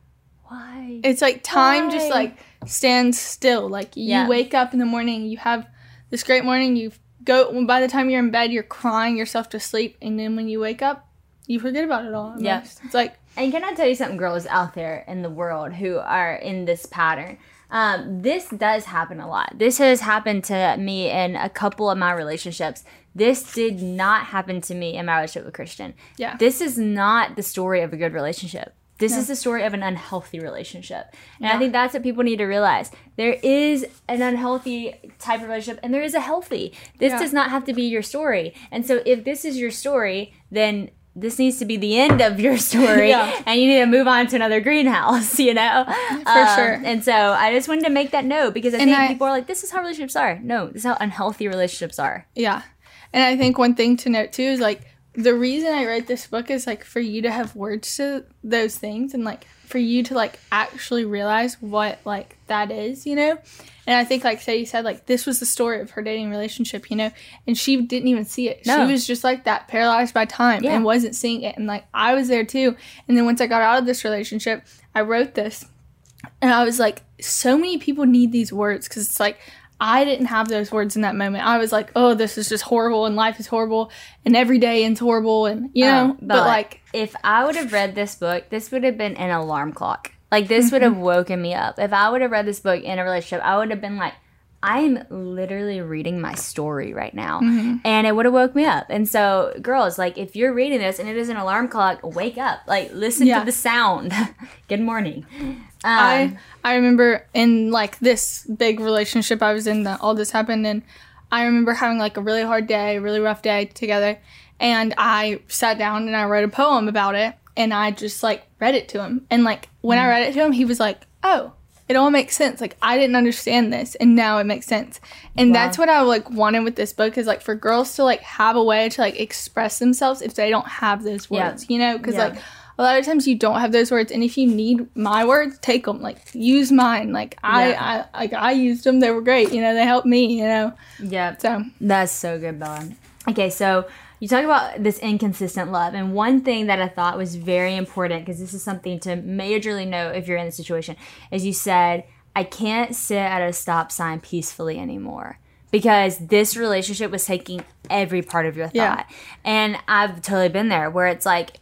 Why? It's like time just Why? like stands still. Like you Yeah. wake up in the morning, you have this great morning, you go, by the time you're in bed, you're crying yourself to sleep. And then when you wake up, you forget about it all. Almost. Yeah. It's like, And can I tell you something, girls out there in the world who are in this pattern? Um, this does happen a lot. This has happened to me in a couple of my relationships. This did not happen to me in my relationship with Christian. yeah. This is not the story of a good relationship. This No. is the story of an unhealthy relationship. And Yeah. I think that's what people need to realize. There is an unhealthy type of relationship and there is a healthy. This Yeah. does not have to be your story. And so if this is your story, then this needs to be the end of your story. Yeah. And you need to move on to another greenhouse, you know? For sure. And so I just wanted to make that note because I And think I- people are like, this is how relationships are. No, this is how unhealthy relationships are. Yeah. And I think one thing to note too is like, the reason I wrote this book is like for you to have words to those things and like for you to like actually realize what like that is, you know? And I think like Sadie said, like this was the story of her dating relationship, you know? And she didn't even see it. No. She was just like that, paralyzed by time Yeah. and wasn't seeing it. And like I was there too. And then once I got out of this relationship, I wrote this and I was like, so many people need these words because it's like, I didn't have those words in that moment. I was like, oh, this is just horrible and life is horrible and every day is horrible and, you know, Um, but, like, if I would have read this book, this would have been an alarm clock. Like, this would have woken me up. If I would have read this book in a relationship, I would have been like, I'm literally reading my story right now. Mm-hmm. And it would have woke me up. And so, girls, like, if you're reading this and it is an alarm clock, wake up. Like, listen Yeah. to the sound. Good morning. Um, I I remember in like this big relationship I was in that all this happened and I remember having like a really hard day, a really rough day together and I sat down and I wrote a poem about it and I just like read it to him and like when I read it to him he was like, oh, it all makes sense. Like I didn't understand this and now it makes sense. And Wow. that's what I like wanted with this book is like for girls to like have a way to like express themselves if they don't have those Yeah. words, you know? Because Yeah. like a lot of times you don't have those words and if you need my words, take them. Like use mine. Like I, Yeah. I like I used them. They were great. You know, they helped me, you know. yeah. So That's so good, Bella. Okay, so you talk about this inconsistent love, and one thing that I thought was very important, because this is something to majorly know if you're in this situation, is you said, I can't sit at a stop sign peacefully anymore. Because this relationship was taking every part of your thought. Yeah. And I've totally been there, where it's like,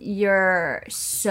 you're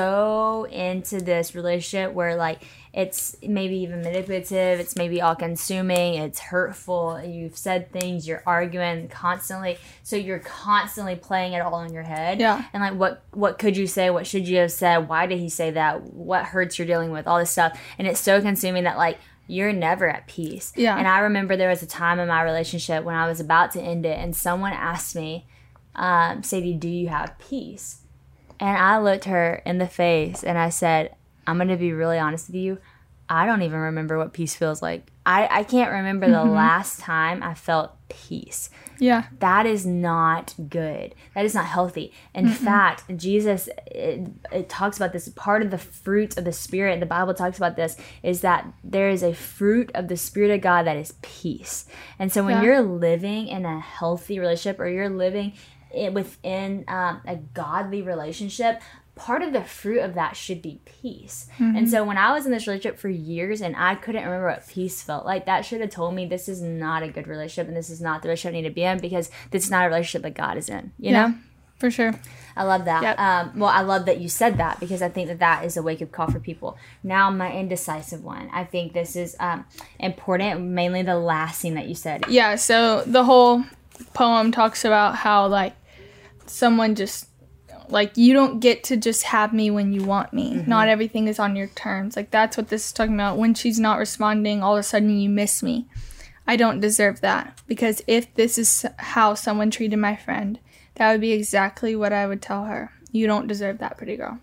so into this relationship where like it's maybe even manipulative, it's maybe all consuming, it's hurtful, you've said things, you're arguing constantly, so you're constantly playing it all in your head. Yeah. And like what what could you say, what should you have said, why did he say that, what hurts you're dealing with, all this stuff, and it's so consuming that like you're never at peace. Yeah. And I remember there was a time in my relationship when I was about to end it, and someone asked me, um, Sadie, do you have peace? And I looked her in the face and I said, I'm going to be really honest with you. I don't even remember what peace feels like. I, I can't remember mm-hmm. the last time I felt peace. Yeah. That is not good. That is not healthy. In Mm-mm. fact, Jesus, it, it talks about this. Part of the fruit of the Spirit, the Bible talks about this, is that there is a fruit of the Spirit of God that is peace. And so when yeah. you're living in a healthy relationship, or you're living it within um, a godly relationship, part of the fruit of that should be peace. Mm-hmm. And so when I was in this relationship for years and I couldn't remember what peace felt like, that should have told me this is not a good relationship and this is not the relationship I need to be in, because this is not a relationship that God is in, you yeah, know? For sure. I love that. Yep. Um, well, I love that you said that, because I think that that is a wake-up call for people. Now, my indecisive one. I think this is um, important, mainly the last thing that you said. Yeah, so the whole poem talks about how, like, someone just, like, you don't get to just have me when you want me. Mm-hmm. Not everything is on your terms. Like, that's what this is talking about. When she's not responding, all of a sudden you miss me. I don't deserve that. Because if this is how someone treated my friend, that would be exactly what I would tell her. You don't deserve that, pretty girl.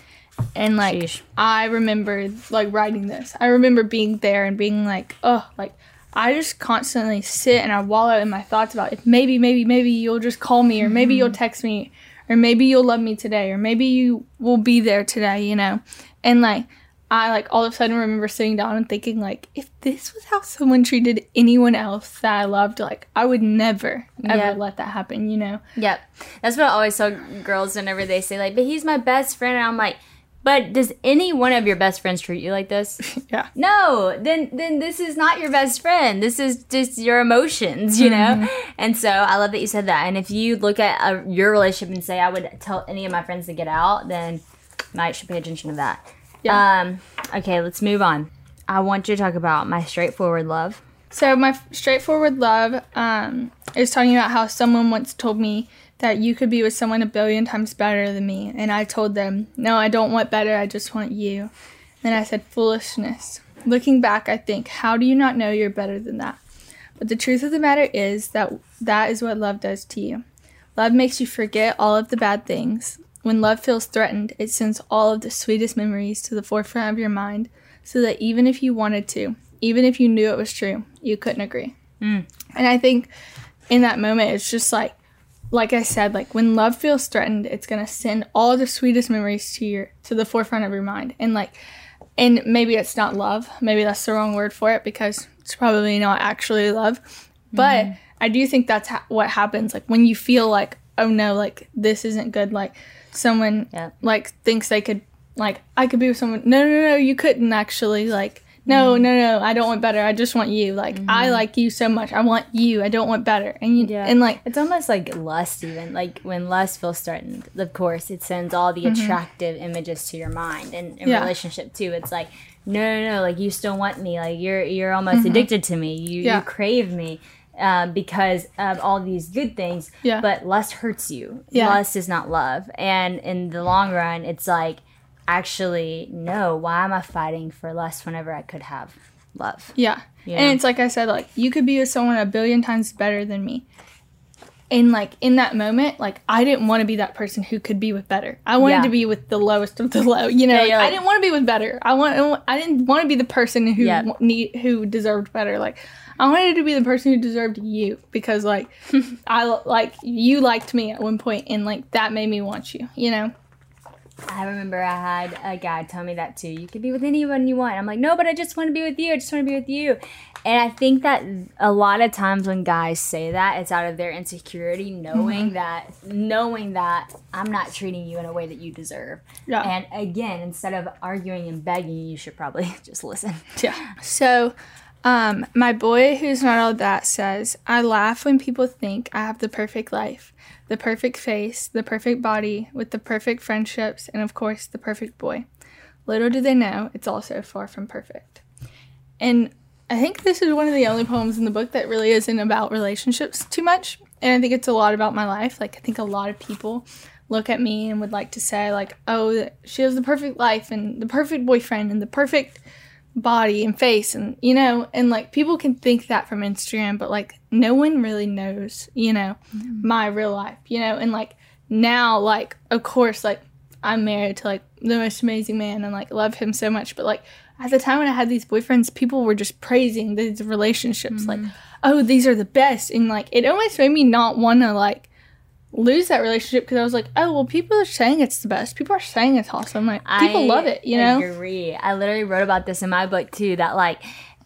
And, like, Sheesh. I remember, like, writing this. I remember being there and being like, oh, like, I just constantly sit and I wallow in my thoughts about if maybe, maybe, maybe you'll just call me, or maybe mm-hmm. you'll text me, or maybe you'll love me today, or maybe you will be there today, you know? And, like, I, like, all of a sudden remember sitting down and thinking, like, if this was how someone treated anyone else that I loved, like, I would never, ever yep. let that happen, you know? Yep. That's what I always tell girls whenever they say, like, but he's my best friend. And I'm like, but does any one of your best friends treat you like this? Yeah. No, then then this is not your best friend. This is just your emotions, you know? Mm-hmm. And so I love that you said that. And if you look at a, your relationship and say, I would tell any of my friends to get out, then I should pay attention to that. Yeah. Um, okay, let's move on. I want you to talk about my straightforward love. So my straightforward love um, is talking about how someone once told me that you could be with someone a billion times better than me. And I told them, no, I don't want better. I just want you. And I said, foolishness. Looking back, I think, how do you not know you're better than that? But the truth of the matter is that that is what love does to you. Love makes you forget all of the bad things. When love feels threatened, it sends all of the sweetest memories to the forefront of your mind, so that even if you wanted to, even if you knew it was true, you couldn't agree. Mm. And I think in that moment, it's just like, like I said, like when love feels threatened, it's going to send all the sweetest memories to your, to the forefront of your mind. And like, and maybe it's not love. Maybe that's the wrong word for it, because it's probably not actually love. But mm. I do think that's ha- what happens. Like when you feel like, oh no, like this isn't good. Like someone yeah. like thinks they could, like I could be with someone. No, no, no, you couldn't actually. Like, no, mm-hmm. no, no, I don't want better. I just want you. Like, mm-hmm. I like you so much. I want you. I don't want better. And you, yeah. and like, it's almost like lust even. Like, when lust feels threatened, of course, it sends all the mm-hmm. attractive images to your mind. And in yeah. relationship, too, it's like, no, no, no, like, you still want me. Like, you're you're almost mm-hmm. addicted to me. You, yeah. you crave me uh, because of all these good things. Yeah. But lust hurts you. Yeah. Lust is not love. And in the long run, it's like, actually, no, why am I fighting for lust whenever I could have love? Yeah. You know? And it's like I said, like, you could be with someone a billion times better than me. And, like, in that moment, like, I didn't want to be that person who could be with better. I wanted yeah. to be with the lowest of the low. You know, yeah, like, like, I didn't want to be with better. I want. I didn't want to be the person who yeah. need who deserved better. Like, I wanted to be the person who deserved you, because, like, I like you liked me at one point, and like that made me want you. You know. I remember I had a guy tell me that too. You could be with anyone you want. I'm like, no, but I just want to be with you. I just want to be with you. And I think that a lot of times when guys say that, it's out of their insecurity, knowing mm-hmm. that, knowing that I'm not treating you in a way that you deserve. Yeah. And again, instead of arguing and begging, you should probably just listen. Yeah. So, um, my boy who's not all that says, I laugh when people think I have the perfect life. The perfect face, the perfect body, with the perfect friendships, and of course, the perfect boy. Little do they know, it's also far from perfect. And I think this is one of the only poems in the book that really isn't about relationships too much. And I think it's a lot about my life. Like, I think a lot of people look at me and would like to say, like, oh, she has the perfect life, and the perfect boyfriend, and the perfect body and face, and you know, and like people can think that from Instagram, but like no one really knows, you know, mm-hmm. my real life, you know, and like now, like of course, like I'm married to like the most amazing man and like love him so much, but like at the time when I had these boyfriends, people were just praising these relationships, mm-hmm. like, oh, these are the best, and like it almost made me not want to like lose that relationship, because I was like, oh, well, people are saying it's the best. People are saying it's awesome. Like, people I love it, you know? I agree. I literally wrote about this in my book, too, that, like,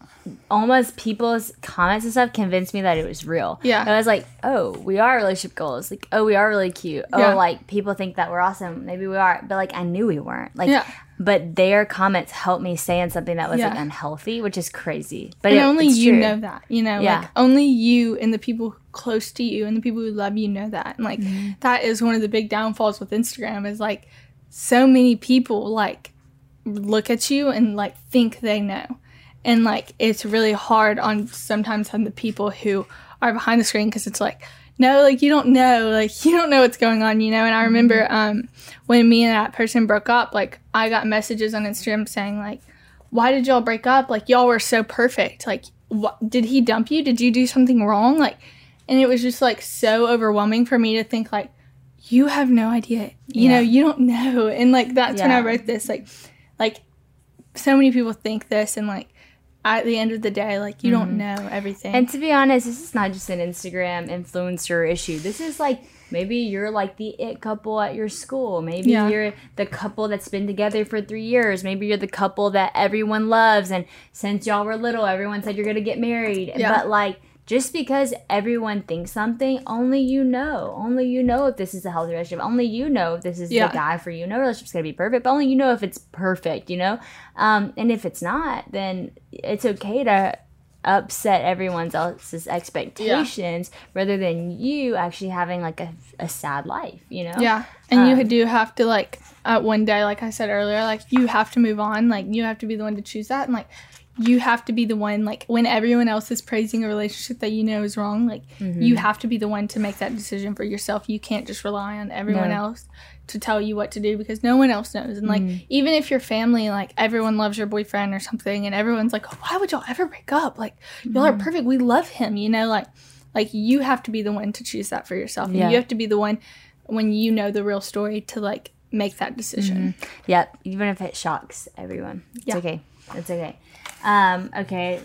almost people's comments and stuff convinced me that it was real. Yeah. I was like, oh, we are relationship goals. Like, oh, we are really cute. Oh, yeah. like, people think that we're awesome. Maybe we are. But, like, I knew we weren't. Like, yeah. But their comments helped me say in something that was, yeah. like, unhealthy, which is crazy. But and it, only it's you true. know that, you know? Yeah. Like, only you and the people close to you and the people who love you know that. And, like, mm-hmm. that is one of the big downfalls with Instagram is, like, so many people, like, look at you and, like, think they know. And, like, it's really hard on sometimes on the people who are behind the screen, because it's like, no, like, you don't know. Like, you don't know what's going on, you know? And I remember um, when me and that person broke up, like, I got messages on Instagram saying, like, why did y'all break up? Like, y'all were so perfect. Like, what, did he dump you? Did you do something wrong? Like, and it was just, like, so overwhelming for me to think, like, you have no idea. You yeah. know, you don't know. And, like, that's yeah. when I wrote this. Like, like, so many people think this, and, like, at the end of the day, like, you mm-hmm. don't know everything. And to be honest, this is not just an Instagram influencer issue. This is, like, maybe you're, like, the it couple at your school. Maybe yeah. you're the couple that's been together for three years. Maybe you're the couple that everyone loves, and since y'all were little, everyone said you're going to get married. Yeah. But, like, just because everyone thinks something, only you know. Only you know if this is a healthy relationship. Only you know if this is yeah. the guy for you. No relationship's going to be perfect, but only you know if it's perfect, you know? Um, and if it's not, then it's okay to upset everyone else's expectations yeah. rather than you actually having, like, a, a sad life, you know? Yeah. And um, you do have to, like, uh, one day, like I said earlier, like, you have to move on. Like, you have to be the one to choose that. And, like, you have to be the one, like, when everyone else is praising a relationship that you know is wrong, like, mm-hmm. you have to be the one to make that decision for yourself. You can't just rely on everyone no. else to tell you what to do, because no one else knows. And, like, mm-hmm. even if your family, like, everyone loves your boyfriend or something, and everyone's like, oh, why would y'all ever break up? Like, mm-hmm. y'all are perfect. We love him, you know? Like, like you have to be the one to choose that for yourself. And yeah. you have to be the one, when you know the real story, to, like, make that decision. Mm-hmm. Yep. Even if it shocks everyone. It's yeah. okay. It's okay. Um, okay,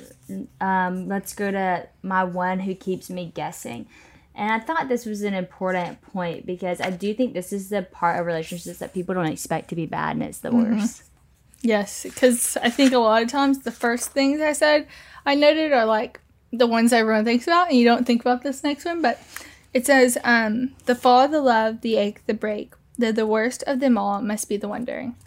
um, let's go to my one who keeps me guessing. And I thought this was an important point, because I do think this is the part of relationships that people don't expect to be bad, and it's the mm-hmm. worst. Yes, because I think a lot of times the first things I said, I noted are, like, the ones everyone thinks about, and you don't think about this next one, but it says, um, the fall, the love, the ache, the break, the, the worst of them all must be the wondering.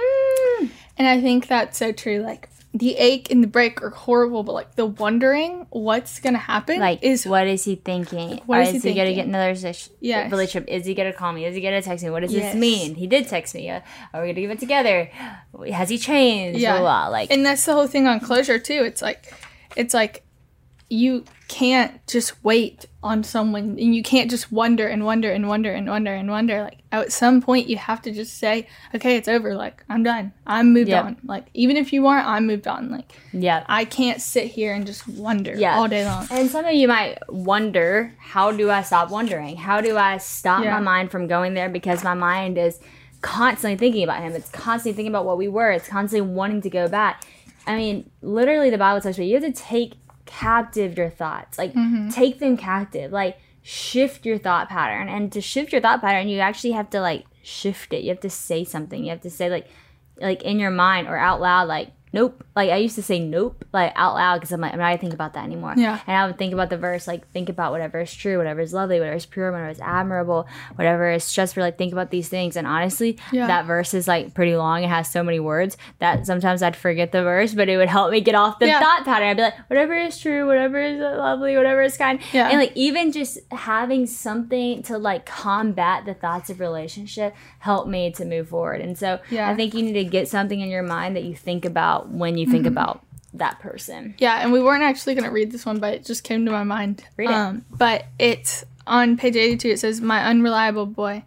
Mm. And I think that's so true, like, the ache and the break are horrible, but, like, the wondering what's going to happen, like, is... what is he thinking? What is, is he, he going to get another sh- yes. relationship? Is he going to call me? Is he going to text me? What does yes. this mean? He did text me. Uh, are we going to give it together? Has he changed? Yeah. Blah, blah, like, and that's the whole thing on closure, too. It's like, it's like, you can't just wait on someone, and you can't just wonder and wonder and wonder and wonder and wonder. Like, at some point, you have to just say, okay, it's over. Like, I'm done. I'm moved yep. on. Like, even if you aren't, I'm moved on. Like, yeah, I can't sit here and just wonder yeah. all day long. And some of you might wonder, how do I stop wondering? How do I stop yeah. my mind from going there? Because my mind is constantly thinking about him. It's constantly thinking about what we were. It's constantly wanting to go back. I mean, literally, the Bible tells you, you have to take captive your thoughts, like mm-hmm. take them captive, like shift your thought pattern. And to shift your thought pattern, you actually have to, like, shift it. You have to say something. You have to say, like like in your mind or out loud, like, nope. Like, I used to say nope, like, out loud, because I'm like, I'm not gonna think about that anymore. Yeah. And I would think about the verse, like, think about whatever is true, whatever is lovely, whatever is pure, whatever is admirable, whatever is stressful. Like, think about these things. And honestly, yeah. that verse is, like, pretty long. It has so many words that sometimes I'd forget the verse, but it would help me get off the yeah. thought pattern. I'd be like, whatever is true, whatever is lovely, whatever is kind. Yeah. And, like, even just having something to, like, combat the thoughts of relationship helped me to move forward. And so yeah. I think you need to get something in your mind that you think about when you think mm-hmm. about that person. Yeah, and we weren't actually going to read this one, but it just came to my mind. Read it. Um, but it's on page eighty-two. It says, my unreliable boy.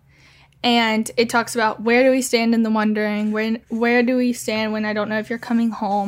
And it talks about, where do we stand in the wondering? When, where do we stand when I don't know if you're coming home?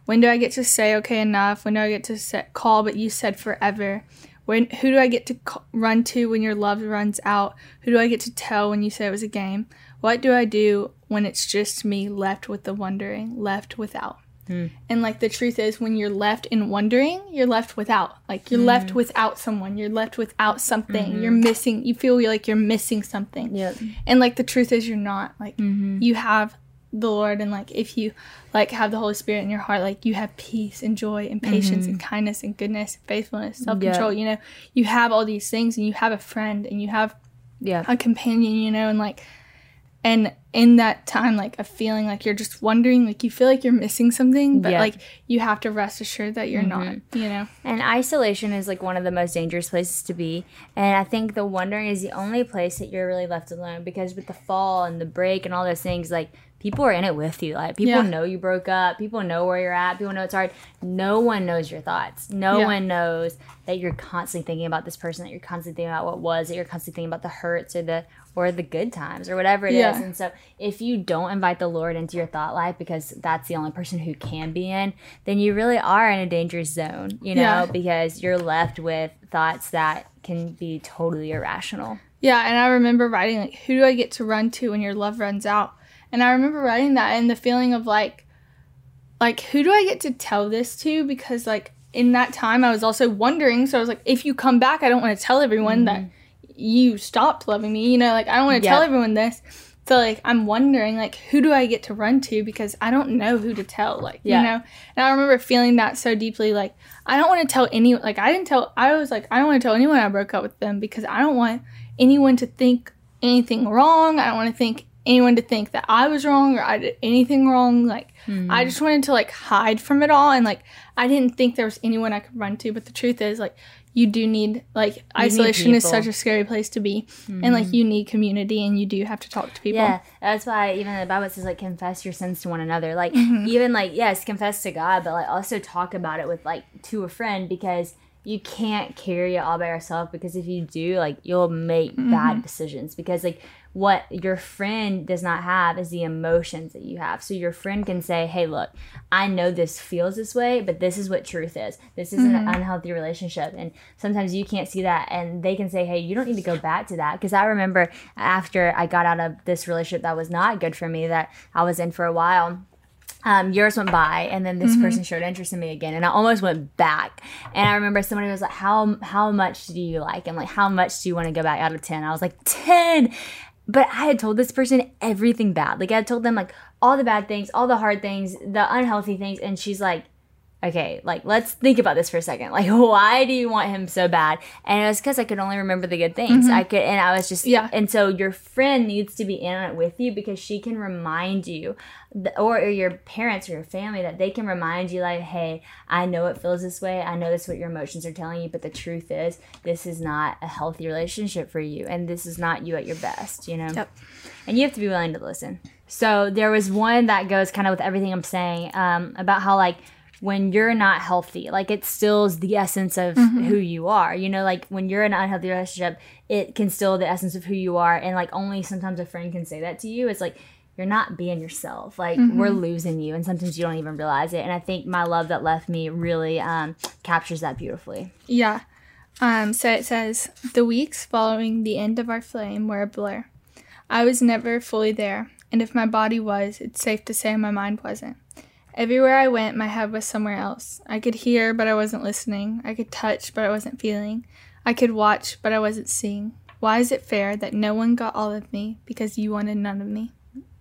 When do I get to say, okay, enough? When do I get to set, call, but you said forever? When, who do I get to call, run to when your love runs out? Who do I get to tell when you say it was a game? What do I do when it's just me left with the wondering, left without? Mm. And, like, the truth is, when you're left in wondering, you're left without. Like, you're mm. left without someone. You're left without something. Mm-hmm. You're missing. You feel like you're missing something. Yep. And, like, the truth is you're not. Like, mm-hmm. you have the Lord, and, like, if you, like, have the Holy Spirit in your heart, like, you have peace and joy and patience mm-hmm. and kindness and goodness and faithfulness, self-control. Yep. You know, you have all these things, and you have a friend, and you have yeah. a companion, you know, and, like, and in that time, like, a feeling like you're just wondering, like, you feel like you're missing something, but, yeah. like, you have to rest assured that you're mm-hmm. not, you know? And isolation is, like, one of the most dangerous places to be. And I think the wondering is the only place that you're really left alone, because with the fall and the break and all those things, like, people are in it with you. Like, people yeah. know you broke up. People know where you're at. People know it's hard. No one knows your thoughts. No yeah. one knows that you're constantly thinking about this person, that you're constantly thinking about what was, that you're constantly thinking about the hurts or the or the good times or whatever it yeah. is. And so if you don't invite the Lord into your thought life, because that's the only person who can be in, then you really are in a dangerous zone, you know, yeah. because you're left with thoughts that can be totally irrational. Yeah, and I remember writing, like, who do I get to run to when your love runs out? And I remember writing that, and the feeling of, like, like, who do I get to tell this to? Because, like, in that time, I was also wondering. So I was like, if you come back, I don't want to tell everyone mm-hmm. that you stopped loving me. You know, like, I don't want to yep. tell everyone this. So, like, I'm wondering, like, who do I get to run to? Because I don't know who to tell, like, yeah. you know? And I remember feeling that so deeply, like, I don't want to tell anyone. Like, I didn't tell, I was like, I don't want to tell anyone I broke up with them, because I don't want anyone to think anything wrong. I don't want to think anyone to think that I was wrong or I did anything wrong. Like, mm. I just wanted to, like, hide from it all. And, like, I didn't think there was anyone I could run to. But the truth is, like, you do need, like, you isolation need is such a scary place to be. Mm-hmm. And, like, you need community, and you do have to talk to people. Yeah, that's why even the Bible says, like, confess your sins to one another. Like, mm-hmm. even, like, yes, confess to God, but, like, also talk about it with, like, to a friend, because you can't carry it all by yourself, because if you do, like, you'll make mm-hmm. bad decisions, because, like, what your friend does not have is the emotions that you have. So your friend can say, hey, look, I know this feels this way, but this is what truth is. This is mm-hmm. an unhealthy relationship. And sometimes you can't see that. And they can say, hey, you don't need to go back to that. Because I remember after I got out of this relationship that was not good for me, that I was in for a while, Um, years went by, and then this mm-hmm. person showed interest in me again, and I almost went back. And I remember somebody was like, how how much do you like him? Like, how much do you want to go back out of ten? I was like, ten! But I had told this person everything bad. Like, I had told them, like, all the bad things, all the hard things, the unhealthy things, and she's like, okay, like, let's think about this for a second. Like, why do you want him so bad? And it was because I could only remember the good things. Mm-hmm. I could, and I was just, yeah. And so your friend needs to be in on it with you, because she can remind you, or, or your parents or your family, that they can remind you, like, hey, I know it feels this way. I know this is what your emotions are telling you, but the truth is, this is not a healthy relationship for you, and this is not you at your best, you know? Yep. And you have to be willing to listen. So there was one that goes kind of with everything I'm saying, um, about how, like, when you're not healthy, like, it stills the essence of mm-hmm. who you are. You know, like, when you're in an unhealthy relationship, it can still the essence of who you are. And, like, only sometimes a friend can say that to you. It's like, you're not being yourself. Like, mm-hmm. we're losing you. And sometimes you don't even realize it. And I think My Love That Left Me really um, captures that beautifully. Yeah. Um, so it says, the weeks following the end of our flame were a blur. I was never fully there. And if my body was, it's safe to say my mind wasn't. Everywhere I went, my head was somewhere else. I could hear, but I wasn't listening. I could touch, but I wasn't feeling. I could watch, but I wasn't seeing. Why is it fair that no one got all of me because you wanted none of me?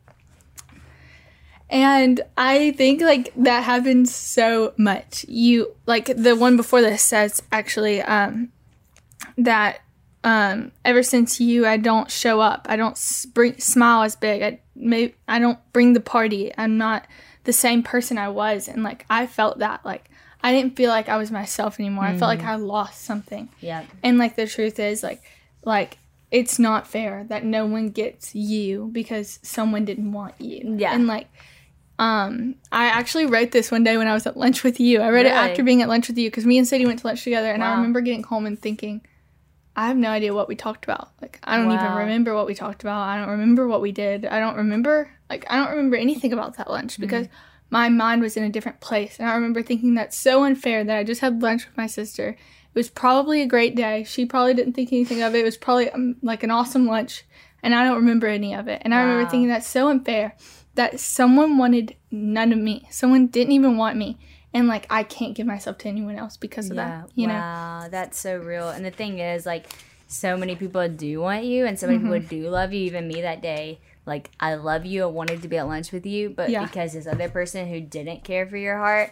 And I think, like, that happens so much. You, like, the one before this says, actually, um, that um, ever since you, I don't show up. I don't spring, smile as big. I, may, I don't bring the party. I'm not the same person I was. And, like, I felt that, like, I didn't feel like I was myself anymore. Mm-hmm. I felt like I lost something. Yeah. And, like, the truth is, like, like, it's not fair that no one gets you because someone didn't want you. Yeah. And, like, um, I actually wrote this one day when I was at lunch with you. I wrote really? it after being at lunch with you, because me and Sadie went to lunch together, and wow. I remember getting home and thinking, I have no idea what we talked about. Like, I don't wow. even remember what we talked about. I don't remember what we did. I don't remember, like, I don't remember anything about that lunch, because mm-hmm. my mind was in a different place. And I remember thinking that's so unfair that I just had lunch with my sister. It was probably a great day. She probably didn't think anything of it. It was probably um, like an awesome lunch. And I don't remember any of it. And I wow. remember thinking that's so unfair that someone wanted none of me. Someone didn't even want me. And, like, I can't give myself to anyone else because of yeah, that, you wow, know? Wow, that's so real. And the thing is, like, so many people do want you, and so many mm-hmm. people do love you. Even me that day, like, I love you. I wanted to be at lunch with you. But yeah. because this other person who didn't care for your heart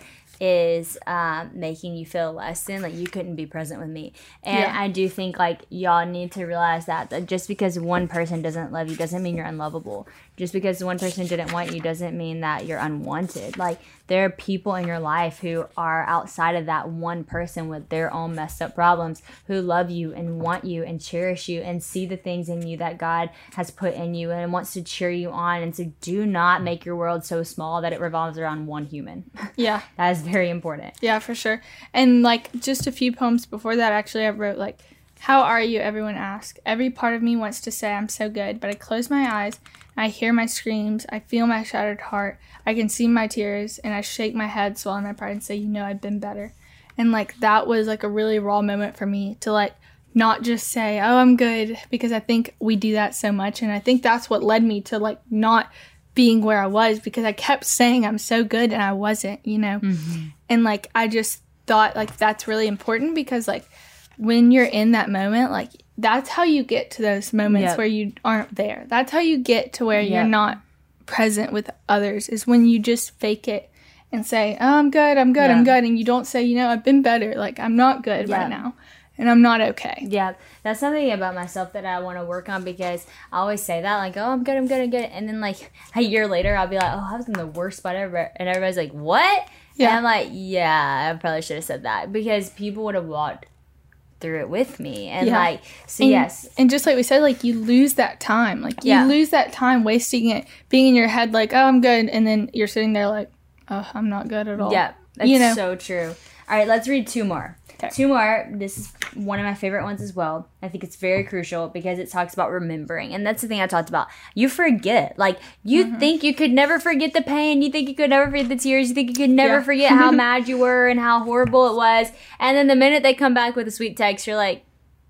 is um, making you feel less than, like, you couldn't be present with me. And yeah. I do think, like, y'all need to realize that, that just because one person doesn't love you doesn't mean you're unlovable. Just because one person didn't want you doesn't mean that you're unwanted. Like, there are people in your life who are outside of that one person with their own messed up problems who love you and want you and cherish you and see the things in you that God has put in you and wants to cheer you on. And so do not make your world so small that it revolves around one human. Yeah. That is very important. Yeah, for sure. And, like, just a few poems before that, actually, I wrote, like, how are you, everyone asks. Every part of me wants to say I'm so good, but I close my eyes, and I hear my screams, I feel my shattered heart, I can see my tears, and I shake my head, swallow my pride, and say, you know, I've been better. And, like, that was, like, a really raw moment for me to, like, not just say, oh, I'm good, because I think we do that so much, and I think that's what led me to, like, not being where I was, because I kept saying I'm so good, and I wasn't, you know? Mm-hmm. And, like, I just thought, like, that's really important, because, like, when you're in that moment, like, that's how you get to those moments yep. where you aren't there. That's how you get to where yep. you're not present with others, is when you just fake it and say, oh, I'm good, I'm good, yeah. I'm good. And you don't say, you know, I've been better. Like, I'm not good yeah. right now. And I'm not okay. Yeah, that's something about myself that I want to work on, because I always say that, like, oh, I'm good, I'm good, I'm good. And then, like, a year later, I'll be like, oh, I was in the worst spot ever. And everybody's like, what? Yeah. And I'm like, yeah, I probably should have said that. Because people would have walked through it with me. And, yeah. like, so, and, yes. And just like we said, like, you lose that time. Like, you yeah. lose that time wasting it, being in your head, like, oh, I'm good. And then you're sitting there like, oh, I'm not good at all. Yeah, that's you know? so true. All right, let's read two more. Okay. Two more. This is one of my favorite ones as well. I think it's very crucial because it talks about remembering. And that's the thing I talked about. You forget. Like, you mm-hmm. think you could never forget the pain. You think you could never forget the tears. You think you could never yeah. forget how mad you were and how horrible it was. And then the minute they come back with a sweet text, you're like,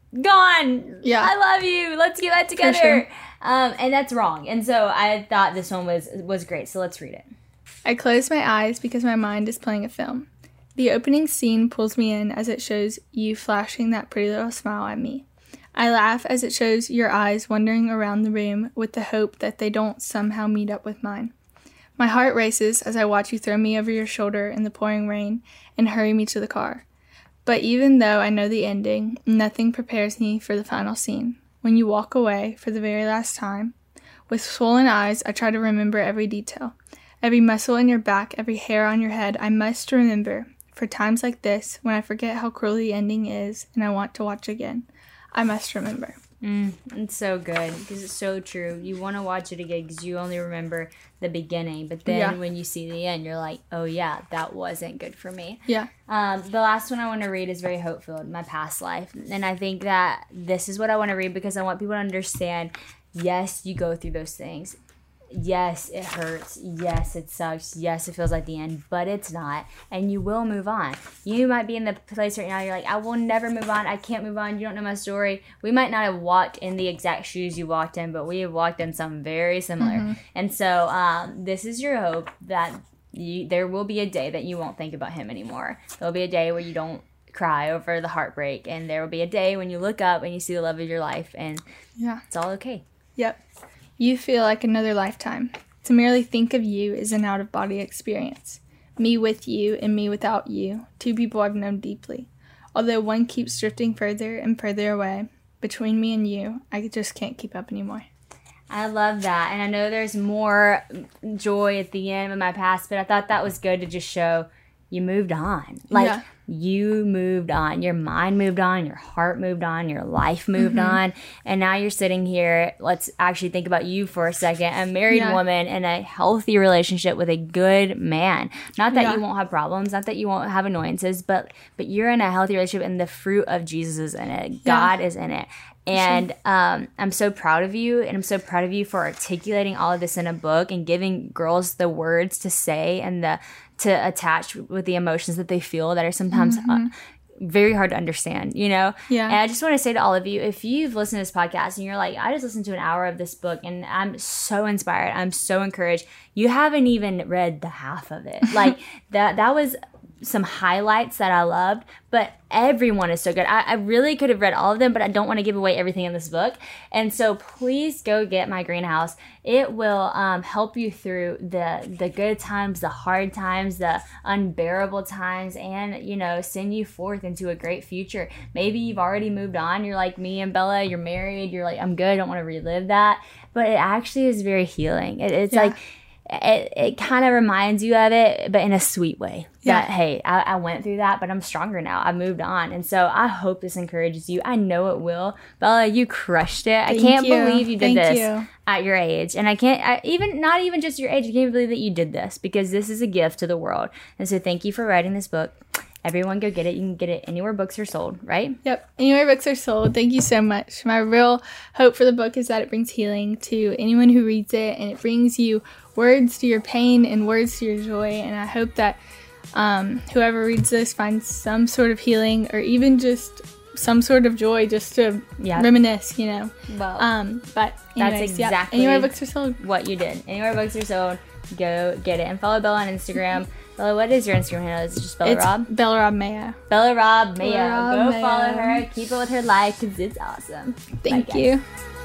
gone. Yeah. I love you. Let's get that together. Sure. Um, and that's wrong. And so I thought this one was was great. So let's read it. I close my eyes because my mind is playing a film. The opening scene pulls me in as it shows you flashing that pretty little smile at me. I laugh as it shows your eyes wandering around the room with the hope that they don't somehow meet up with mine. My heart races as I watch you throw me over your shoulder in the pouring rain and hurry me to the car. But even though I know the ending, nothing prepares me for the final scene. When you walk away for the very last time, with swollen eyes, I try to remember every detail. Every muscle in your back, every hair on your head, I must remember. For times like this, when I forget how cruel the ending is and I want to watch again, I must remember. Mm, it's so good because it's so true. You want to watch it again because you only remember the beginning. But then yeah. when you see the end, you're like, oh, yeah, that wasn't good for me. Yeah. Um, the last one I want to read is very hope-filled, My Past Life. And I think that this is what I want to read because I want people to understand, yes, you go through those things. Yes, it hurts. Yes, it sucks. Yes, it feels like the end, but it's not. And you will move on. You might be in the place right now, you're like, I will never move on. I can't move on. You don't know my story. We might not have walked in the exact shoes you walked in, but we have walked in some very similar. Mm-hmm. And so um, this is your hope that you, there will be a day that you won't think about him anymore. There will be a day where you don't cry over the heartbreak. And there will be a day when you look up and you see the love of your life. And yeah, it's all okay. Yep. You feel like another lifetime. To merely think of you is an out-of-body experience. Me with you and me without you, two people I've known deeply. Although one keeps drifting further and further away, between me and you, I just can't keep up anymore. I love that. And I know there's more joy at the end of My Past, but I thought that was good to just show you moved on. Like, yeah. you moved on. Your mind moved on. Your heart moved on. Your life moved mm-hmm. on. And now you're sitting here. Let's actually think about you for a second. A married yeah. woman in a healthy relationship with a good man. Not that yeah. you won't have problems. Not that you won't have annoyances. But but you're in a healthy relationship, and the fruit of Jesus is in it. God yeah. is in it. And um, I'm so proud of you, and I'm so proud of you for articulating all of this in a book and giving girls the words to say and the to attach with the emotions that they feel that are sometimes mm-hmm. uh, very hard to understand, you know? Yeah. And I just want to say to all of you, if you've listened to this podcast and you're like, I just listened to an hour of this book and I'm so inspired, I'm so encouraged, you haven't even read the half of it. Like, that that was some highlights that I loved, but everyone is so good. I, I really could have read all of them, but I don't want to give away everything in this book. And so please go get My Greenhouse. It will um, help you through the the good times, the hard times, the unbearable times, and, you know, send you forth into a great future. Maybe you've already moved on. You're like me and Bella. You're married. You're like, I'm good. I don't want to relive that. But it actually is very healing. It, it's yeah. like, it, it kind of reminds you of it, but in a sweet way. Yeah. That, hey, I, I went through that, but I'm stronger now. I moved on. And so I hope this encourages you. I know it will. Bella, you crushed it. Thank I can't you. believe you did Thank this you. at your age. And I can't, I, even, not even just your age, I can't believe that you did this, because this is a gift to the world. And so thank you for writing this book. Everyone go get it. You can get it anywhere books are sold, right? Yep. Anywhere books are sold. Thank you so much. My real hope for the book is that it brings healing to anyone who reads it, and it brings you words to your pain and words to your joy. And I hope that um, whoever reads this finds some sort of healing, or even just some sort of joy, just to yep. reminisce, you know. Well, um, but anyways, that's exactly yeah. Anywhere books are sold. What you did. Anywhere books are sold. Go get it. And follow Bella on Instagram. Bella, what is your Instagram handle? Is it just Bella it's Rob? Bella Rob Mayo. Bella Rob Mayo. Bella Rob Go Mayo. follow her. Keep it with her life, because it's awesome. Thank Bye, you. guys.